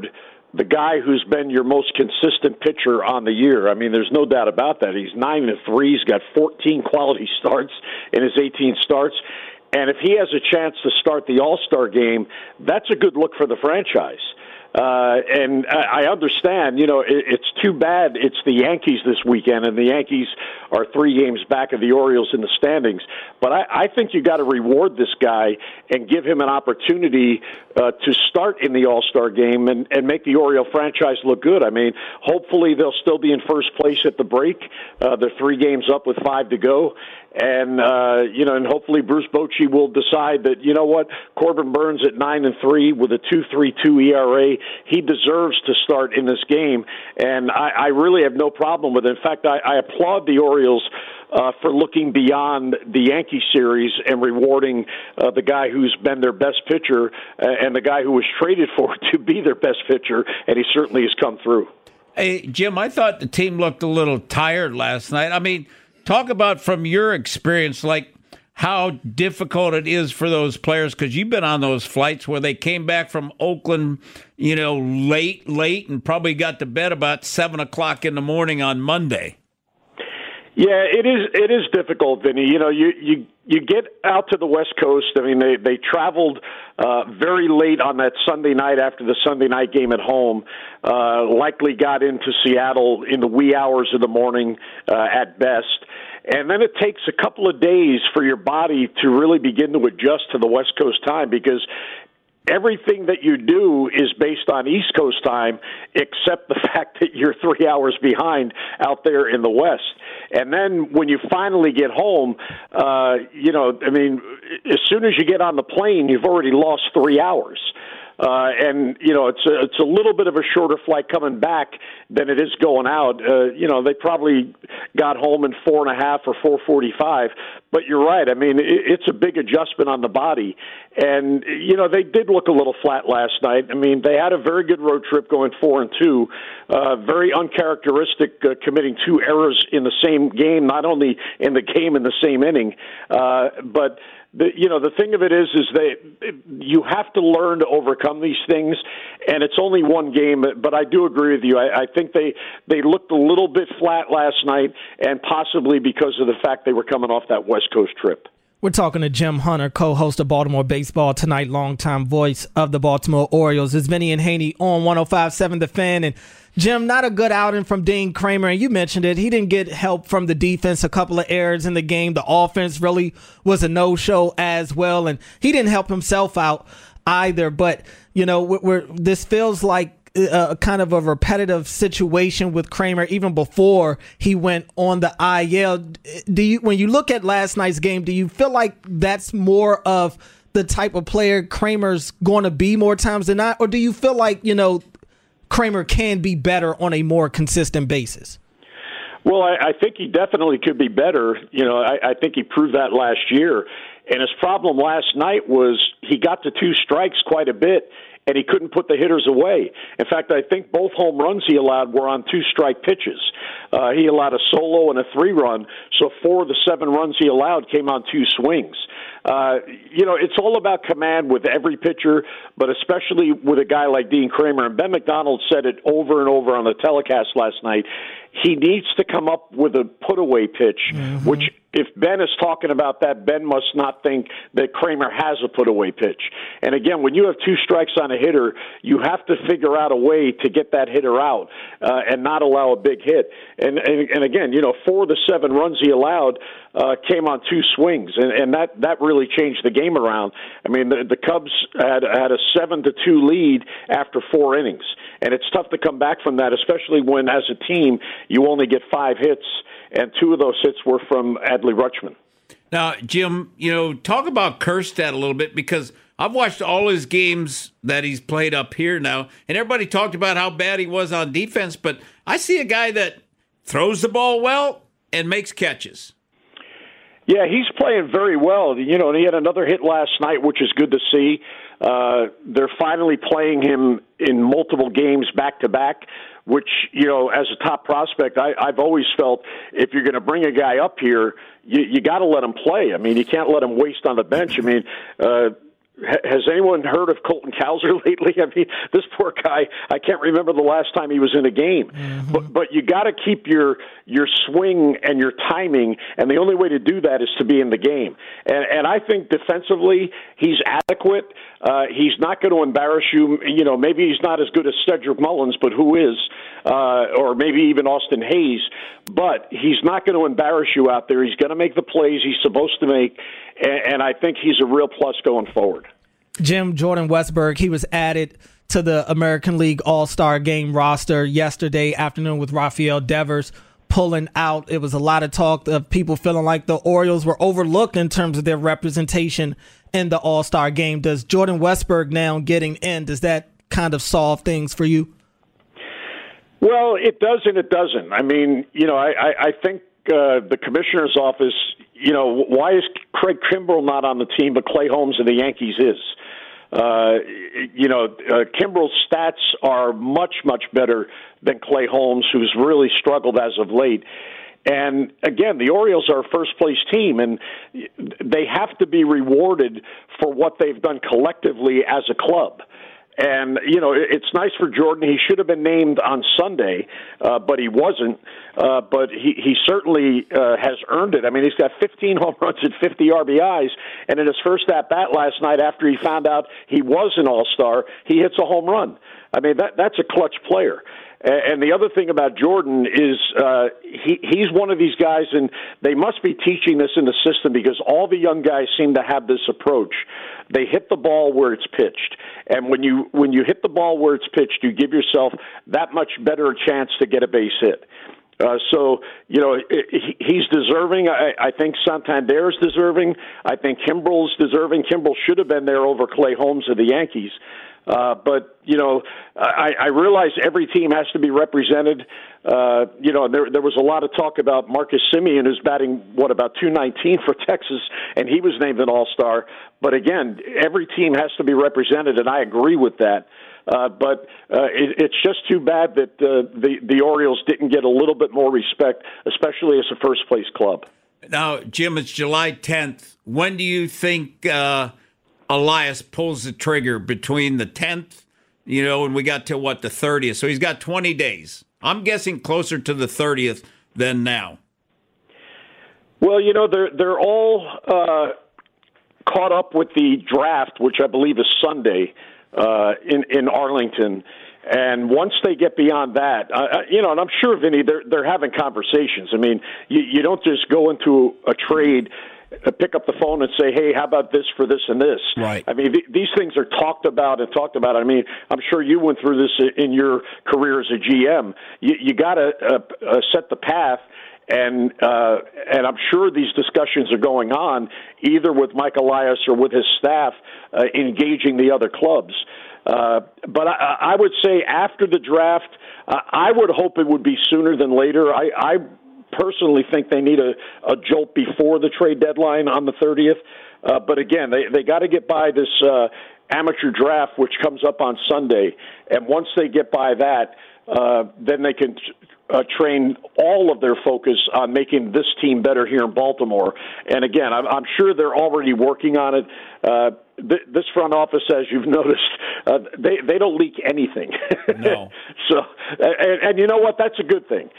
the guy who's been your most consistent pitcher on the year. I mean, there's no doubt about that. He's 9-3. He's got 14 quality starts in his 18 starts. And if he has a chance to start the All-Star game, that's a good look for the franchise. And I understand, it's too bad it's the Yankees this weekend, and the Yankees are 3 games back of the Orioles in the standings. But I think you got to reward this guy and give him an opportunity to start in the All-Star game and make the Oriole franchise look good. I mean, hopefully they'll still be in first place at the break. They're 3 games up with 5 to go. And, and hopefully Bruce Bochy will decide that, you know what, Corbin Burns at 9-3 with a 2.32 ERA, he deserves to start in this game. And I really have no problem with it. In fact, I applaud the Orioles for looking beyond the Yankee series and rewarding the guy who's been their best pitcher and the guy who was traded for to be their best pitcher, and he certainly has come through. Hey, Jim, I thought the team looked a little tired last night. I mean, talk about from your experience, like how difficult it is for those players, because you've been on those flights where they came back from Oakland, late, and probably got to bed about 7 o'clock in the morning on Monday. Yeah, it is difficult, Vinny. You get out to the West Coast. I mean, they traveled very late on that Sunday night after the Sunday night game at home. Likely got into Seattle in the wee hours of the morning at best. And then it takes a couple of days for your body to really begin to adjust to the West Coast time, because everything that you do is based on East Coast time, except the fact that you're 3 hours behind out there in the West. And then when you finally get home, as soon as you get on the plane, you've already lost 3 hours. It's a little bit of a shorter flight coming back than it is going out. They probably got home in 4.5 or 4:45. But you're right. I mean, it's a big adjustment on the body. And, they did look a little flat last night. I mean, they had a very good road trip going 4-2. Very uncharacteristic, committing 2 errors in the same game, not only in the game in the same inning, but the thing of it is you have to learn to overcome these things, and it's only one game. But I do agree with you. I think they looked a little bit flat last night, and possibly because of the fact they were coming off that West Coast trip. We're talking to Jim Hunter, co-host of Baltimore Baseball Tonight, longtime voice of the Baltimore Orioles. It's Vinny and Haney on 105.7 The Fan. And Jim, not a good outing from Dean Kramer, and you mentioned it. He didn't get help from the defense, a couple of errors in the game. The offense really was a no-show as well, and he didn't help himself out either. But, this feels like kind of a repetitive situation with Kramer even before he went on the IL. When you look at last night's game, do you feel like that's more of the type of player Kramer's going to be more times than not? Or do you feel like, Kramer can be better on a more consistent basis? Well, I think he definitely could be better. I think he proved that last year. And his problem last night was he got to 2 strikes quite a bit, and he couldn't put the hitters away. In fact, I think both home runs he allowed were on 2-strike pitches. He allowed a solo and a 3-run, so 4 of the 7 runs he allowed came on 2 swings. It's all about command with every pitcher, but especially with a guy like Dean Kramer. And Ben McDonald said it over and over on the telecast last night. He needs to come up with a put-away pitch, which if Ben is talking about that, Ben must not think that Kramer has a put-away pitch. And again, when you have 2 strikes on a hitter, you have to figure out a way to get that hitter out and not allow a big hit. And again, 4 of the 7 runs he allowed came on 2 swings, and that really changed the game around. I mean, the Cubs had a 7-2 lead after 4 innings, and it's tough to come back from that, especially when, as a team, you only get 5 hits, and 2 of those hits were from Adley Rutschman. Now, Jim, talk about Kjerstad a little bit, because I've watched all his games that he's played up here now, and everybody talked about how bad he was on defense, but I see a guy that throws the ball well and makes catches. Yeah, he's playing very well. And he had another hit last night, which is good to see. They're finally playing him in multiple games back-to-back, which, as a top prospect, I've always felt if you're going to bring a guy up here, you got to let him play. I mean, you can't let him waste on the bench. I mean, has anyone heard of Colton Cowser lately? I mean, this poor guy, I can't remember the last time he was in a game. But you got to keep your swing and your timing, and the only way to do that is to be in the game. And I think defensively, he's adequate. He's not going to embarrass you. You know, maybe he's not as good as Cedric Mullins, but who is? Or maybe even Austin Hayes. But he's not going to embarrass you out there. He's going to make the plays he's supposed to make, and I think he's a real plus going forward. Jim, Jordan Westberg, he was added to the American League All-Star Game roster yesterday afternoon with Rafael Devers pulling out. It was a lot of talk of people feeling like the Orioles were overlooked in terms of their representation in the All-Star Game. Does Jordan Westberg now getting in, does that kind of solve things for you? Well, it does and it doesn't. I mean, you know, I think the commissioner's office, you know, why is Craig Kimbrell not on the team, but Clay Holmes of the Yankees is? Kimbrell's stats are much, much better than Clay Holmes, who's really struggled as of late. And again, the Orioles are a first-place team, and they have to be rewarded for what they've done collectively as a club. And, you know, it's nice for Jordan. He should have been named on Sunday, but he wasn't. But he certainly has earned it. I mean, he's got 15 home runs and 50 RBIs. And in his first at-bat last night, after he found out he was an all-star, he hits a home run. I mean, that's a clutch player. And the other thing about Jordan is he's one of these guys, and they must be teaching this in the system because all the young guys seem to have this approach. They hit the ball where it's pitched. And when you hit the ball where it's pitched, you give yourself that much better a chance to get a base hit. So, you know, he's deserving. I think Santander's deserving. I think Kimbrell's deserving. Kimbrell should have been there over Clay Holmes of the Yankees. But, you know, I realize every team has to be represented. You know, there was a lot of talk about Marcus Semien, who's batting, about 219 for Texas, and he was named an all-star. But, again, every team has to be represented, and I agree with that. But it's just too bad that the Orioles didn't get a little bit more respect, especially as a first-place club. Now, Jim, it's July 10th. When do you think Elias pulls the trigger? Between the 10th, you know, and we got to, the 30th? So he's got 20 days. I'm guessing closer to the 30th than now. Well, you know, they're all caught up with the draft, which I believe is Sunday in Arlington. And once they get beyond that, you know, and I'm sure, Vinny, they're having conversations. I mean, you don't just go into a trade, pick up the phone and say, hey, how about this for this and this? Right. I mean, these things are talked about. I mean, I'm sure you went through this in your career as a GM. You got to set the path. And I'm sure these discussions are going on, either with Mike Elias or with his staff, engaging the other clubs. But I would say after the draft, I would hope it would be sooner than later. I personally think they need a jolt before the trade deadline on the 30th. But again, they got to get by this amateur draft, which comes up on Sunday. And once they get by that, then they can train all of their focus on making this team better here in Baltimore. And again, I'm sure they're already working on it. This front office, as you've noticed, they don't leak anything. No. So, and you know what? That's a good thing.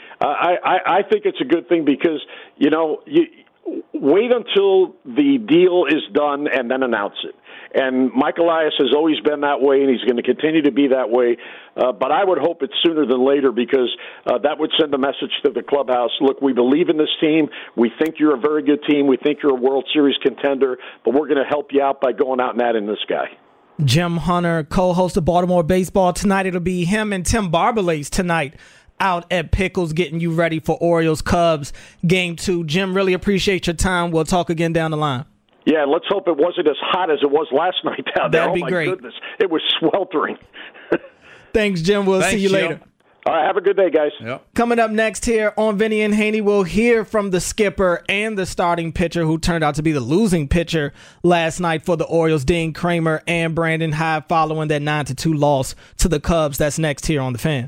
I think it's a good thing because, you know, you wait until the deal is done and then announce it. And Mike Elias has always been that way, and he's going to continue to be that way. But I would hope it's sooner than later because that would send a message to the clubhouse. Look, we believe in this team. We think you're a very good team. We think you're a World Series contender, but we're going to help you out by going out and adding this guy. Jim Hunter, co-host of Baltimore Baseball. Tonight it'll be him and Tim Barbalace tonight out at Pickles getting you ready for Orioles-Cubs Game 2. Jim, really appreciate your time. We'll talk again down the line. Yeah, let's hope it wasn't as hot as it was last night down there. That'd be great. Oh, my goodness. It was sweltering. Thanks, Jim. We'll see you later. All right, have a good day, guys. Yep. Coming up next here on Vinny and Haney, we'll hear from the skipper and the starting pitcher who turned out to be the losing pitcher last night for the Orioles, Dean Kramer and Brandon Hyde, following that 9-2 loss to the Cubs. That's next here on The Fan.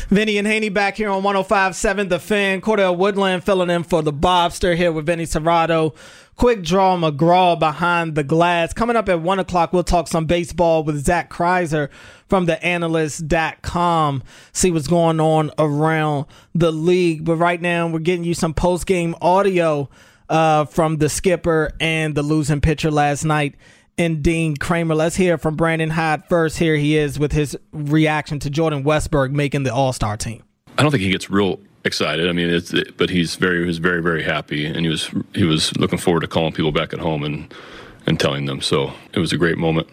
Vinny and Haney back here on 105.7 The Fan. Cordell Woodland filling in for the Bobster here with Vinny Serrato. Quick Draw McGraw behind the glass. Coming up at 1 o'clock, we'll talk some baseball with Zach Kreiser from theanalyst.com. See what's going on around the league. But right now, we're getting you some post-game audio from the skipper and the losing pitcher last night in Dean Kremer. Let's hear from Brandon Hyde first. Here he is with his reaction to Jordan Westburg making the All-Star team. I don't think he gets real excited. I mean, but he was very, very happy, and he was looking forward to calling people back at home and telling them. So it was a great moment.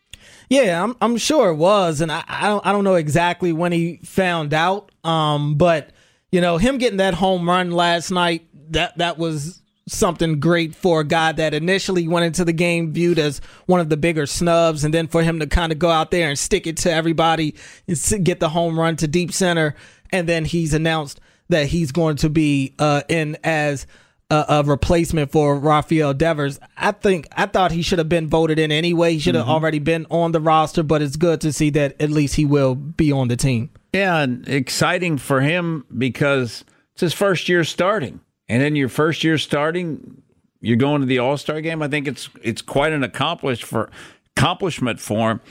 Yeah, I'm sure it was, and I don't know exactly when he found out. But you know, him getting that home run last night, that was something great for a guy that initially went into the game viewed as one of the bigger snubs, and then for him to kind of go out there and stick it to everybody and get the home run to deep center, and then he's announced that he's going to be in as a replacement for Rafael Devers. I thought he should have been voted in anyway. He should have already been on the roster, but it's good to see that at least he will be on the team. Yeah, and exciting for him because it's his first year starting. And then your first year starting, you're going to the All-Star game. I think it's quite an accomplishment for him.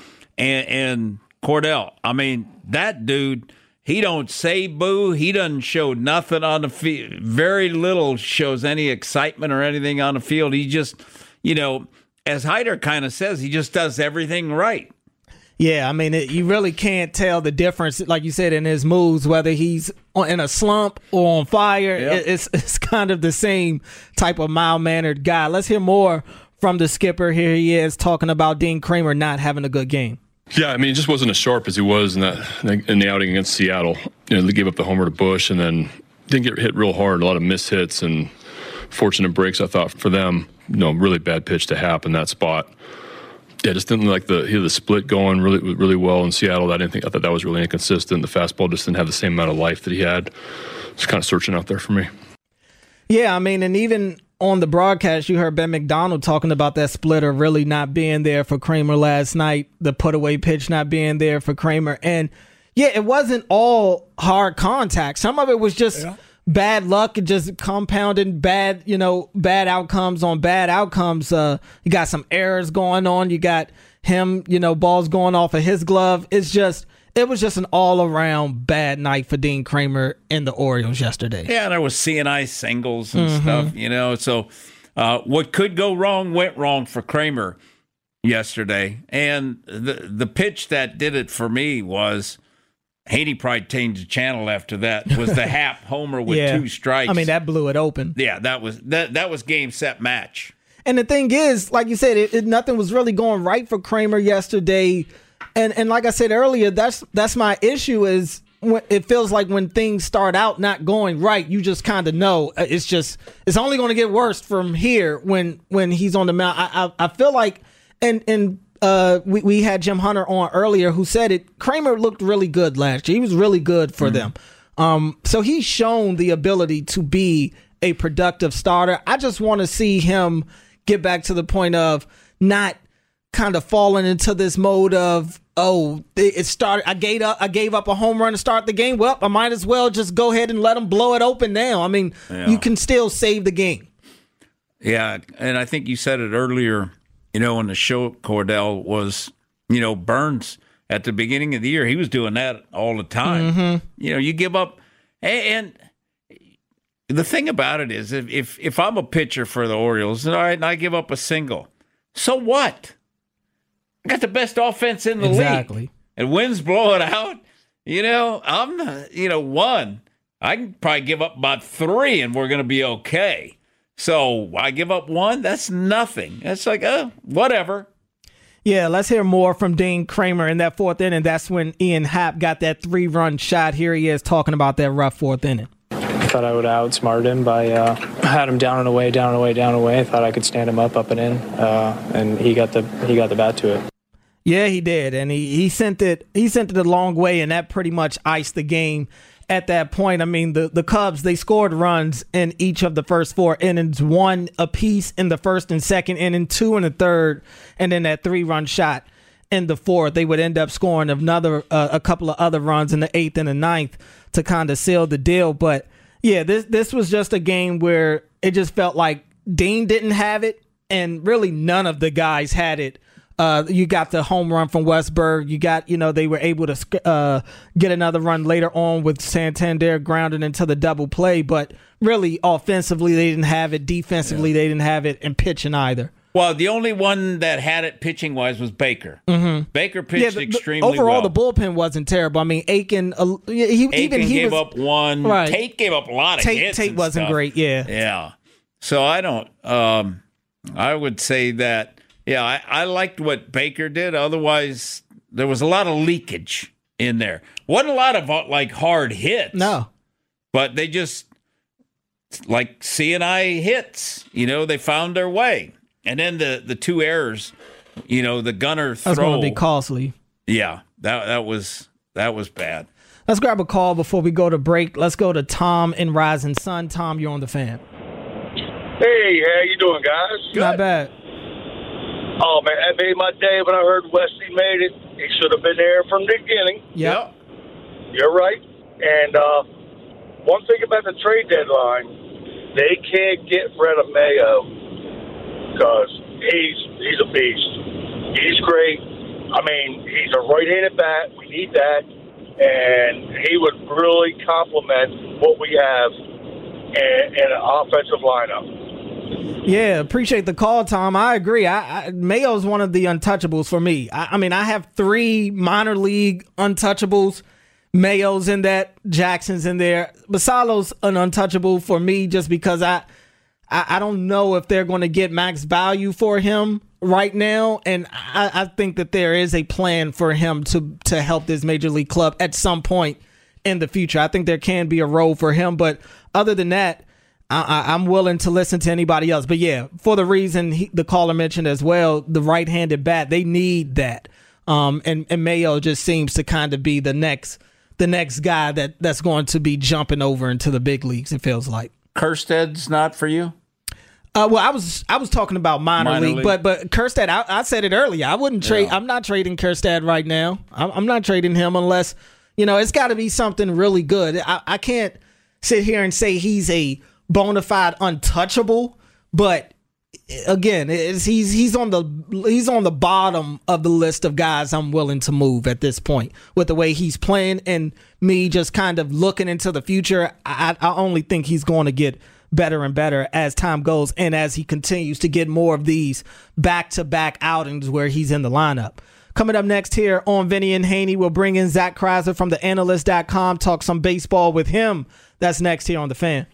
And Cordell, I mean, that dude, he don't say boo. He doesn't show nothing on the field. Very little shows any excitement or anything on the field. He just, you know, as Hyder kind of says, he just does everything right. Yeah, I mean, you really can't tell the difference, like you said, in his moves, whether he's in a slump or on fire. Yep. It's kind of the same type of mild-mannered guy. Let's hear more from the skipper. Here he is talking about Dean Kremer not having a good game. Yeah, I mean, he just wasn't as sharp as he was in the outing against Seattle. You know, they gave up the homer to Bush and then didn't get hit real hard. A lot of missed hits and fortunate breaks, I thought, for them. You know, really bad pitch to Happ in that spot. Yeah, just didn't like the split going really well in Seattle. I thought that was really inconsistent. The fastball just didn't have the same amount of life that he had. It's kind of searching out there for me. Yeah, I mean, and even on the broadcast, you heard Ben McDonald talking about that splitter really not being there for Kremer last night, the put-away pitch not being there for Kremer. And, yeah, it wasn't all hard contact. Some of it was just bad luck and just compounding bad outcomes on bad outcomes. You got some errors going on. You got him, balls going off of his glove. It was just an all-around bad night for Dean Kremer and the Orioles yesterday. Yeah, there was CNI singles and stuff, So what could go wrong went wrong for Kremer yesterday. And the pitch that did it for me was Haney probably changed the channel after that. Was the Happ homer with 2 strikes? I mean, that blew it open. Yeah, that was game, set, match. And the thing is, like you said, nothing was really going right for Kremer yesterday. And like I said earlier, that's my issue is it feels like when things start out not going right, you just kind of know it's only going to get worse from here when he's on the mound. I feel like we had Jim Hunter on earlier who said it. Kremer looked really good last year. He was really good for them. So he's shown the ability to be a productive starter. I just want to see him get back to the point of not kind of falling into this mode of, it started. I gave up a home run to start the game. Well, I might as well just go ahead and let them blow it open now. I mean, you can still save the game. Yeah, and I think you said it earlier, on the show, Cordell, was, Burns at the beginning of the year, he was doing that all the time. You give up, and the thing about it is, if I'm a pitcher for the Orioles, all right, and I give up a single, so what? I got the best offense in the league. And wins blow it out. I'm not, one. I can probably give up about 3 and we're going to be okay. So I give up 1. That's nothing. That's like, whatever. Yeah, let's hear more from Dean Kremer in that 4th inning. That's when Ian Happ got that 3-run shot. Here he is talking about that rough 4th inning. I thought I would have outsmarted him by had him down and away. I thought I could stand him up and in, and he got the bat to it. Yeah, he did, and he sent it a long way, and that pretty much iced the game at that point. I mean, the Cubs, they scored runs in each of the first 4 innings, 1 apiece in the first and second inning, 2 in the third, and then that 3-run shot in the fourth. They would end up scoring another a couple of other runs in the eighth and the ninth to kind of seal the deal. But yeah, this was just a game where it just felt like Dean didn't have it, and really none of the guys had it. You got the home run from Westberg. You got, they were able to get another run later on with Santander grounded into the double play. But really, offensively, they didn't have it. Defensively, they didn't have it, and pitching either. Well, the only one that had it pitching-wise was Baker. Mm-hmm. Baker pitched extremely overall, well. the bullpen wasn't terrible. I mean, Aiken gave up one. Right. Tate gave up a lot of hits. Tate wasn't stuff. Great, yeah. Yeah. So I don't I would say that, I liked what Baker did. Otherwise, there was a lot of leakage in there. Wasn't a lot of, hard hits. No. But they just, like C&I hits, they found their way. And then the two errors, the gunner throw. That's going to be costly. Yeah, that was bad. Let's grab a call before we go to break. Let's go to Tom in Rising Sun. Tom, you're on the Fan. Hey, how you doing, guys? Good. Not bad. Oh, man, that made my day when I heard Wesley made it. He should have been there from the beginning. Yep. You're right. And one thing about the trade deadline, they can't get rid of Mayo. Because he's a beast. He's great. I mean, he's a right-handed bat. We need that. And he would really complement what we have in an offensive lineup. Yeah, appreciate the call, Tom. I agree. Mayo's one of the untouchables for me. I mean, I have 3 minor league untouchables. Mayo's in that. Jackson's in there. Basalo's an untouchable for me just because I don't know if they're going to get max value for him right now, and I think that there is a plan for him to help this major league club at some point in the future. I think there can be a role for him, but other than that, I'm willing to listen to anybody else. But yeah, for the reason the caller mentioned as well, the right-handed bat, they need that, and Mayo just seems to kind of be the next guy that's going to be jumping over into the big leagues. It feels like. Kersted's not for you? Well, I was talking about minor league, but Kerstad, I said it earlier. I wouldn't trade. I'm not trading Kerstad right now. I'm not trading him unless it's got to be something really good. I can't sit here and say he's a bona fide untouchable, but again, he's on the bottom of the list of guys I'm willing to move at this point with the way he's playing and me just kind of looking into the future. I only think he's going to get better and better as time goes and as he continues to get more of these back-to-back outings where he's in the lineup. Coming up next here on Vinny and Haney, we'll bring in Zach Kreiser from theanalyst.com, talk some baseball with him. That's next here on The Fan.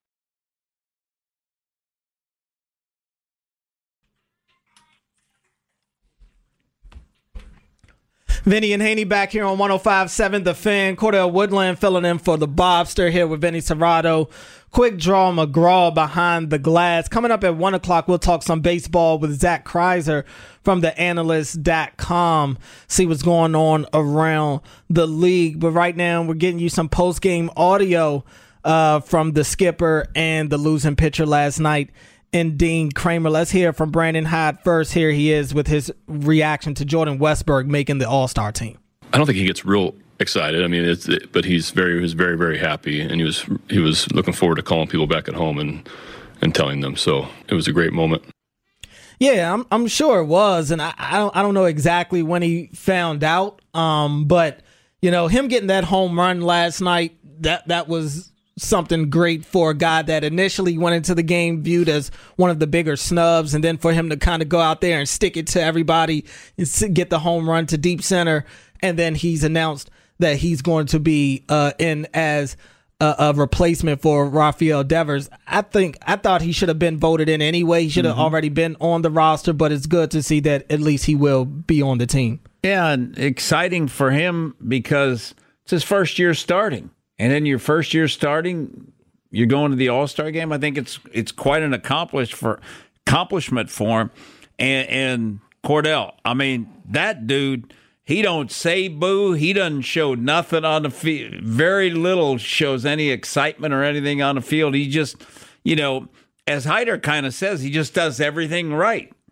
Vinny and Haney back here on 105.7 The Fan. Cordell Woodland filling in for the Bobster here with Vinny Serrato. Quick Draw McGraw behind the glass. Coming up at 1 o'clock, we'll talk some baseball with Zach Kreiser from theanalyst.com. See what's going on around the league. But right now, we're getting you some post-game audio from the skipper and the losing pitcher last night in Dean Kramer. Let's hear from Brandon Hyde first. Here he is with his reaction to Jordan Westberg making the All-Star team. I don't think he gets real excited. I mean, but he was very, very happy, and he was looking forward to calling people back at home and telling them. So it was a great moment. Yeah, I'm sure it was, and I don't know exactly when he found out. But him getting that home run last night, that was something great for a guy that initially went into the game viewed as one of the bigger snubs, and then for him to kind of go out there and stick it to everybody and get the home run to deep center, and then he's announced that he's going to be in as a replacement for Rafael Devers. I thought he should have been voted in anyway. He should have already been on the roster, but it's good to see that at least he will be on the team. Yeah, and exciting for him because it's his first year starting. And then your first year starting, you're going to the All-Star game. I think it's quite an accomplishment for him. And Cordell, I mean, that dude, he don't say boo. He doesn't show nothing on the field. Very little shows any excitement or anything on the field. He just, as Hyder kind of says, he just does everything right.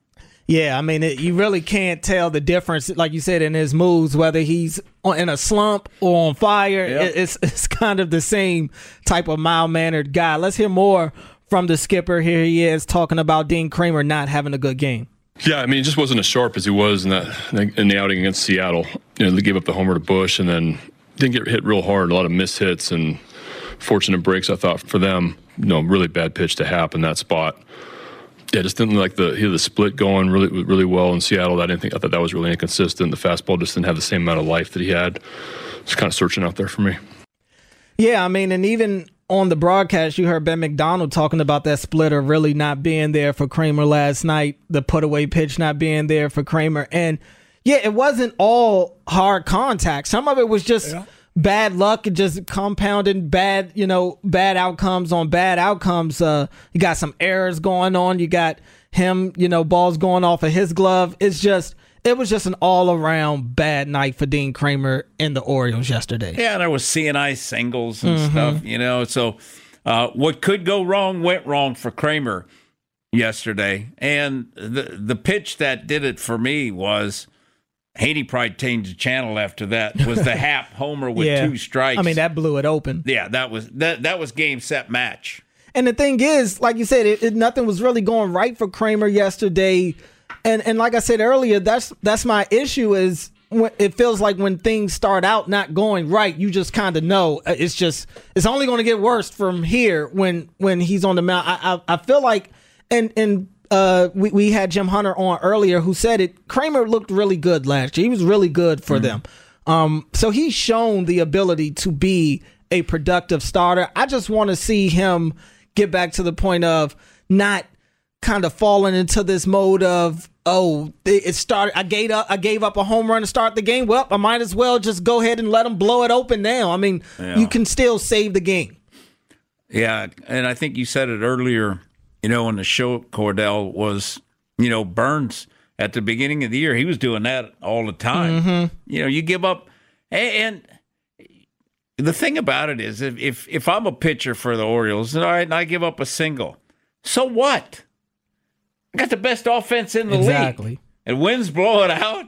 Yeah, I mean, you really can't tell the difference, like you said, in his moves, whether he's in a slump or on fire. Yep. It's kind of the same type of mild-mannered guy. Let's hear more from the skipper. Here he is talking about Dean Kremer not having a good game. Yeah, I mean, he just wasn't as sharp as he was in the outing against Seattle. They gave up the homer to Bush and then didn't get hit real hard. A lot of missed hits and fortunate breaks, I thought, for them. Really bad pitch to Happ in that spot. Yeah, just didn't like he had the split going really well in Seattle. I thought that was really inconsistent. The fastball just didn't have the same amount of life that he had. It's kind of searching out there for me. Yeah, I mean, and even on the broadcast, you heard Ben McDonald talking about that splitter really not being there for Kremer last night, the put-away pitch not being there for Kremer. And, yeah, it wasn't all hard contact. Some of it was just bad luck and just compounding bad outcomes on bad outcomes. You got some errors going on. You got him, balls going off of his glove. It was just an all-around bad night for Dean Kremer and the Orioles yesterday. Yeah, there was CNI singles and stuff, So what could go wrong went wrong for Kremer yesterday. And the pitch that did it for me was Haney probably changed the channel after that, was the Happ homer with 2 strikes. I mean, that blew it open. Yeah, that was game, set, match. And the thing is, like you said, nothing was really going right for Kremer yesterday. And like I said earlier, that's my issue is it feels like when things start out not going right, you just kind of know it's only going to get worse from here when he's on the mound. I feel like, and we had Jim Hunter on earlier who said it. Kremer looked really good last year. He was really good for them. So he's shown the ability to be a productive starter. I just want to see him get back to the point of not kind of falling into this mode of, it started. I gave up a home run to start the game. Well, I might as well just go ahead and let them blow it open now. I mean, you can still save the game. Yeah, and I think you said it earlier, on the show, Cordell, was, Burns at the beginning of the year, he was doing that all the time. Mm-hmm. You give up, and the thing about it is, if I'm a pitcher for the Orioles, all right, and I give up a single, so what? I got the best offense in the league. And wins blow it out.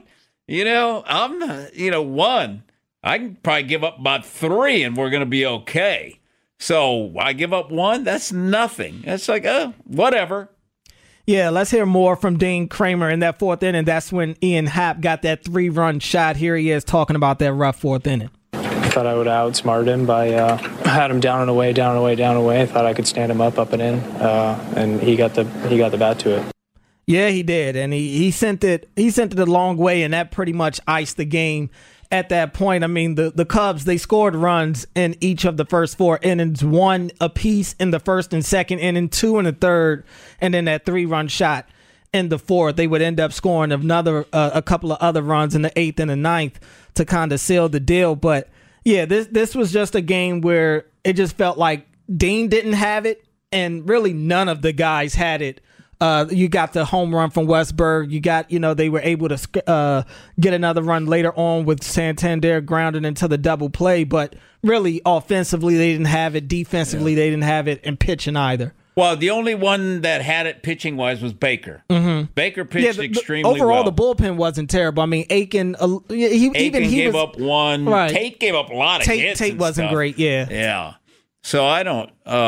I'm not, one. I can probably give up about 3 and we're going to be okay. So I give up 1. That's nothing. That's like, whatever. Yeah, let's hear more from Dean Kremer in that 4th inning. That's when Ian Happ got that 3-run shot. Here he is talking about that rough 4th inning. Thought I would have outsmarted him by had him down and away. Thought I could stand him up and in, and he got the bat to it. Yeah, he did, and he sent it a long way, and that pretty much iced the game at that point. I mean, the Cubs, they scored runs in each of the first 4 innings, 1 apiece in the first and second inning, 2 in the third, and then that 3-run shot in the 4th. They would end up scoring a couple of other runs in the 8th and the 9th to kind of seal the deal. But yeah, this was just a game where it just felt like Dean didn't have it, and really none of the guys had it. You got the home run from Westberg. You got, they were able to get another run later on with Santander grounded into the double play. But really, offensively, they didn't have it. Defensively, they didn't have it, and pitching either. Well, the only one that had it pitching-wise was Baker. Mm-hmm. Baker pitched extremely overall, well. the bullpen wasn't terrible. I mean, Aiken, he gave up 1. Right. Tate gave up a lot of hits. Tate wasn't stuff. Great, yeah. Yeah. So I don't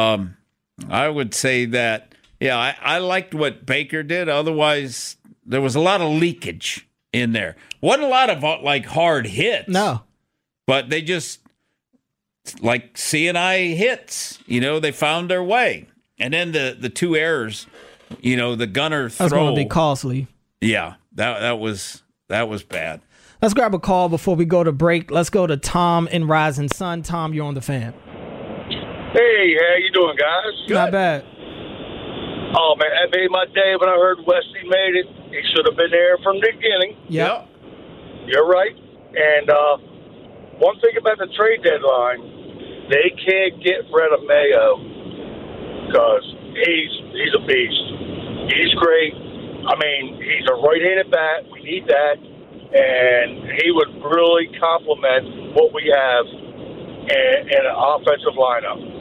I would say that, yeah, I liked what Baker did. Otherwise, there was a lot of leakage in there. Wasn't a lot of, hard hits. No. But they just, like CNI hits, they found their way. And then the 2 errors, the gunner throw. That's going to be costly. Yeah, that was bad. Let's grab a call before we go to break. Let's go to Tom in Rising Sun. Tom, you're on the Fan. Hey, how you doing, guys? Not bad. Oh, man, that made my day when I heard Wesley made it. He should have been there from the beginning. Yep. You're right. And one thing about the trade deadline, they can't get rid of Mayo because he's a beast. He's great. I mean, he's a right-handed bat. We need that. And he would really complement what we have in an offensive lineup.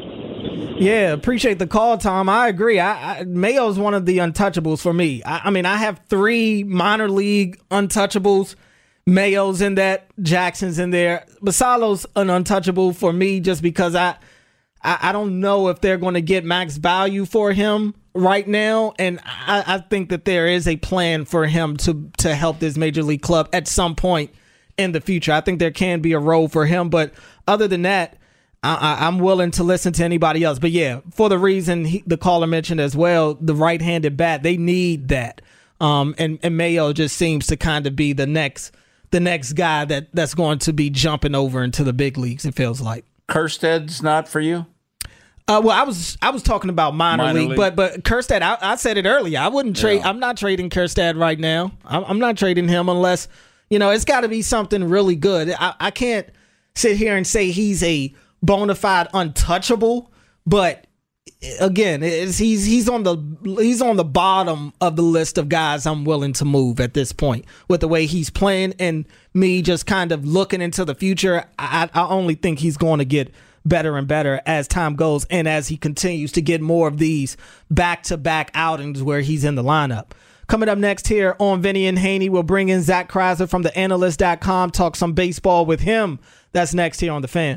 Yeah, appreciate the call, Tom. I agree. Mayo's one of the untouchables for me. I mean, I have 3 minor league untouchables. Mayo's in that, Jackson's in there. Basalo's an untouchable for me just because I don't know if they're going to get max value for him right now, and I think that there is a plan for him to help this major league club at some point in the future. I think there can be a role for him, but other than that, I'm willing to listen to anybody else. But yeah, for the reason the caller mentioned as well, the right-handed bat, they need that. And Mayo just seems to kind of be the next guy that's going to be jumping over into the big leagues, it feels like. Kersted's not for you? Well, I was talking about minor league, but Kerstad, I said it earlier. I wouldn't trade. Yeah. I'm not trading Kerstad right now. I'm not trading him unless, it's got to be something really good. I can't sit here and say he's a bona fide untouchable, but again, he's on the bottom of the list of guys I'm willing to move at this point with the way he's playing and me just kind of looking into the future. I only think he's going to get better and better as time goes and as he continues to get more of these back-to-back outings where he's in the lineup. Coming up next here on Vinny and Haney, we'll bring in Zach Kreiser from theanalyst.com, talk some baseball with him. That's next here on The Fan.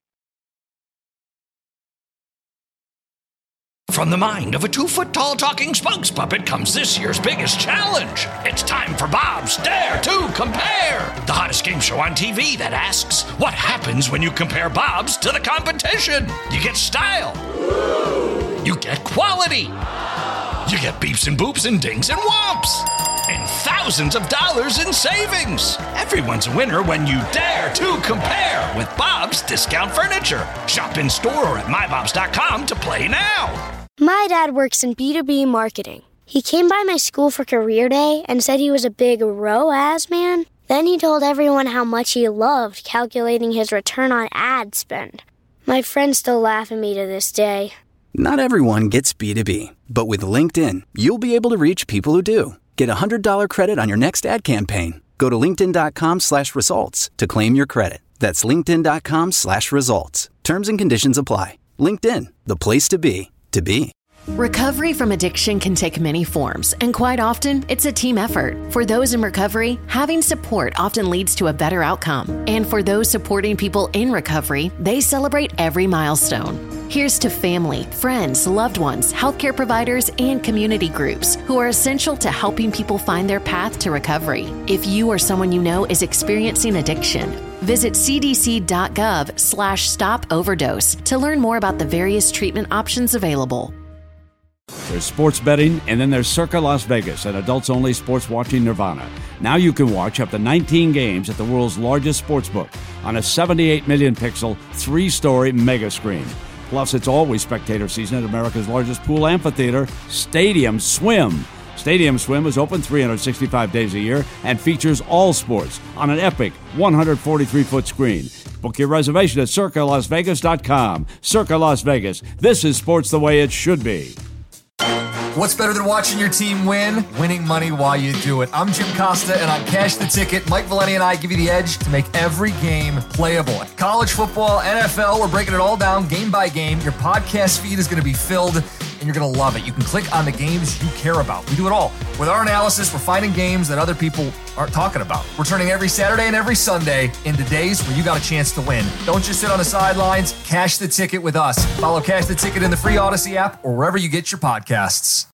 From the mind of a 2-foot-tall talking spokes puppet comes this year's biggest challenge. It's time for Bob's Dare to Compare, the hottest game show on TV that asks, what happens when you compare Bob's to the competition? You get style. You get quality. You get beeps and boops and dings and whomps. And thousands of dollars in savings. Everyone's a winner when you dare to compare with Bob's Discount Furniture. Shop in store or at mybobs.com to play now. My dad works in B2B marketing. He came by my school for career day and said he was a big ROAS man. Then he told everyone how much he loved calculating his return on ad spend. My friends still laugh at me to this day. Not everyone gets B2B, but with LinkedIn, you'll be able to reach people who do. Get a $100 credit on your next ad campaign. Go to linkedin.com/results to claim your credit. That's linkedin.com/results. Terms and conditions apply. LinkedIn, the place to be, to be. Recovery from addiction can take many forms, and quite often, it's a team effort. For those in recovery, having support often leads to a better outcome. And for those supporting people in recovery, they celebrate every milestone. Here's to family, friends, loved ones, healthcare providers, and community groups who are essential to helping people find their path to recovery. If you or someone you know is experiencing addiction, visit cdc.gov/stop-overdose to learn more about the various treatment options available. There's sports betting, and then there's Circa Las Vegas, an adults-only sports-watching nirvana. Now you can watch up to 19 games at the world's largest sportsbook on a 78 million pixel, 3-story mega screen. Plus, it's always spectator season at America's largest pool amphitheater, Stadium Swim. Stadium Swim is open 365 days a year and features all sports on an epic 143-foot screen. Book your reservation at CircaLasVegas.com. Circa Las Vegas. This is sports the way it should be. What's better than watching your team win? Winning money while you do it. I'm Jim Costa, and on Cash the Ticket, Mike Valeni and I give you the edge to make every game playable. College football, NFL, we're breaking it all down game by game. Your podcast feed is going to be filled, and you're going to love it. You can click on the games you care about. We do it all. With our analysis, we're finding games that other people aren't talking about. We're turning every Saturday and every Sunday into days where you got a chance to win. Don't just sit on the sidelines. Cash the Ticket with us. Follow Cash the Ticket in the free Odyssey app or wherever you get your podcasts.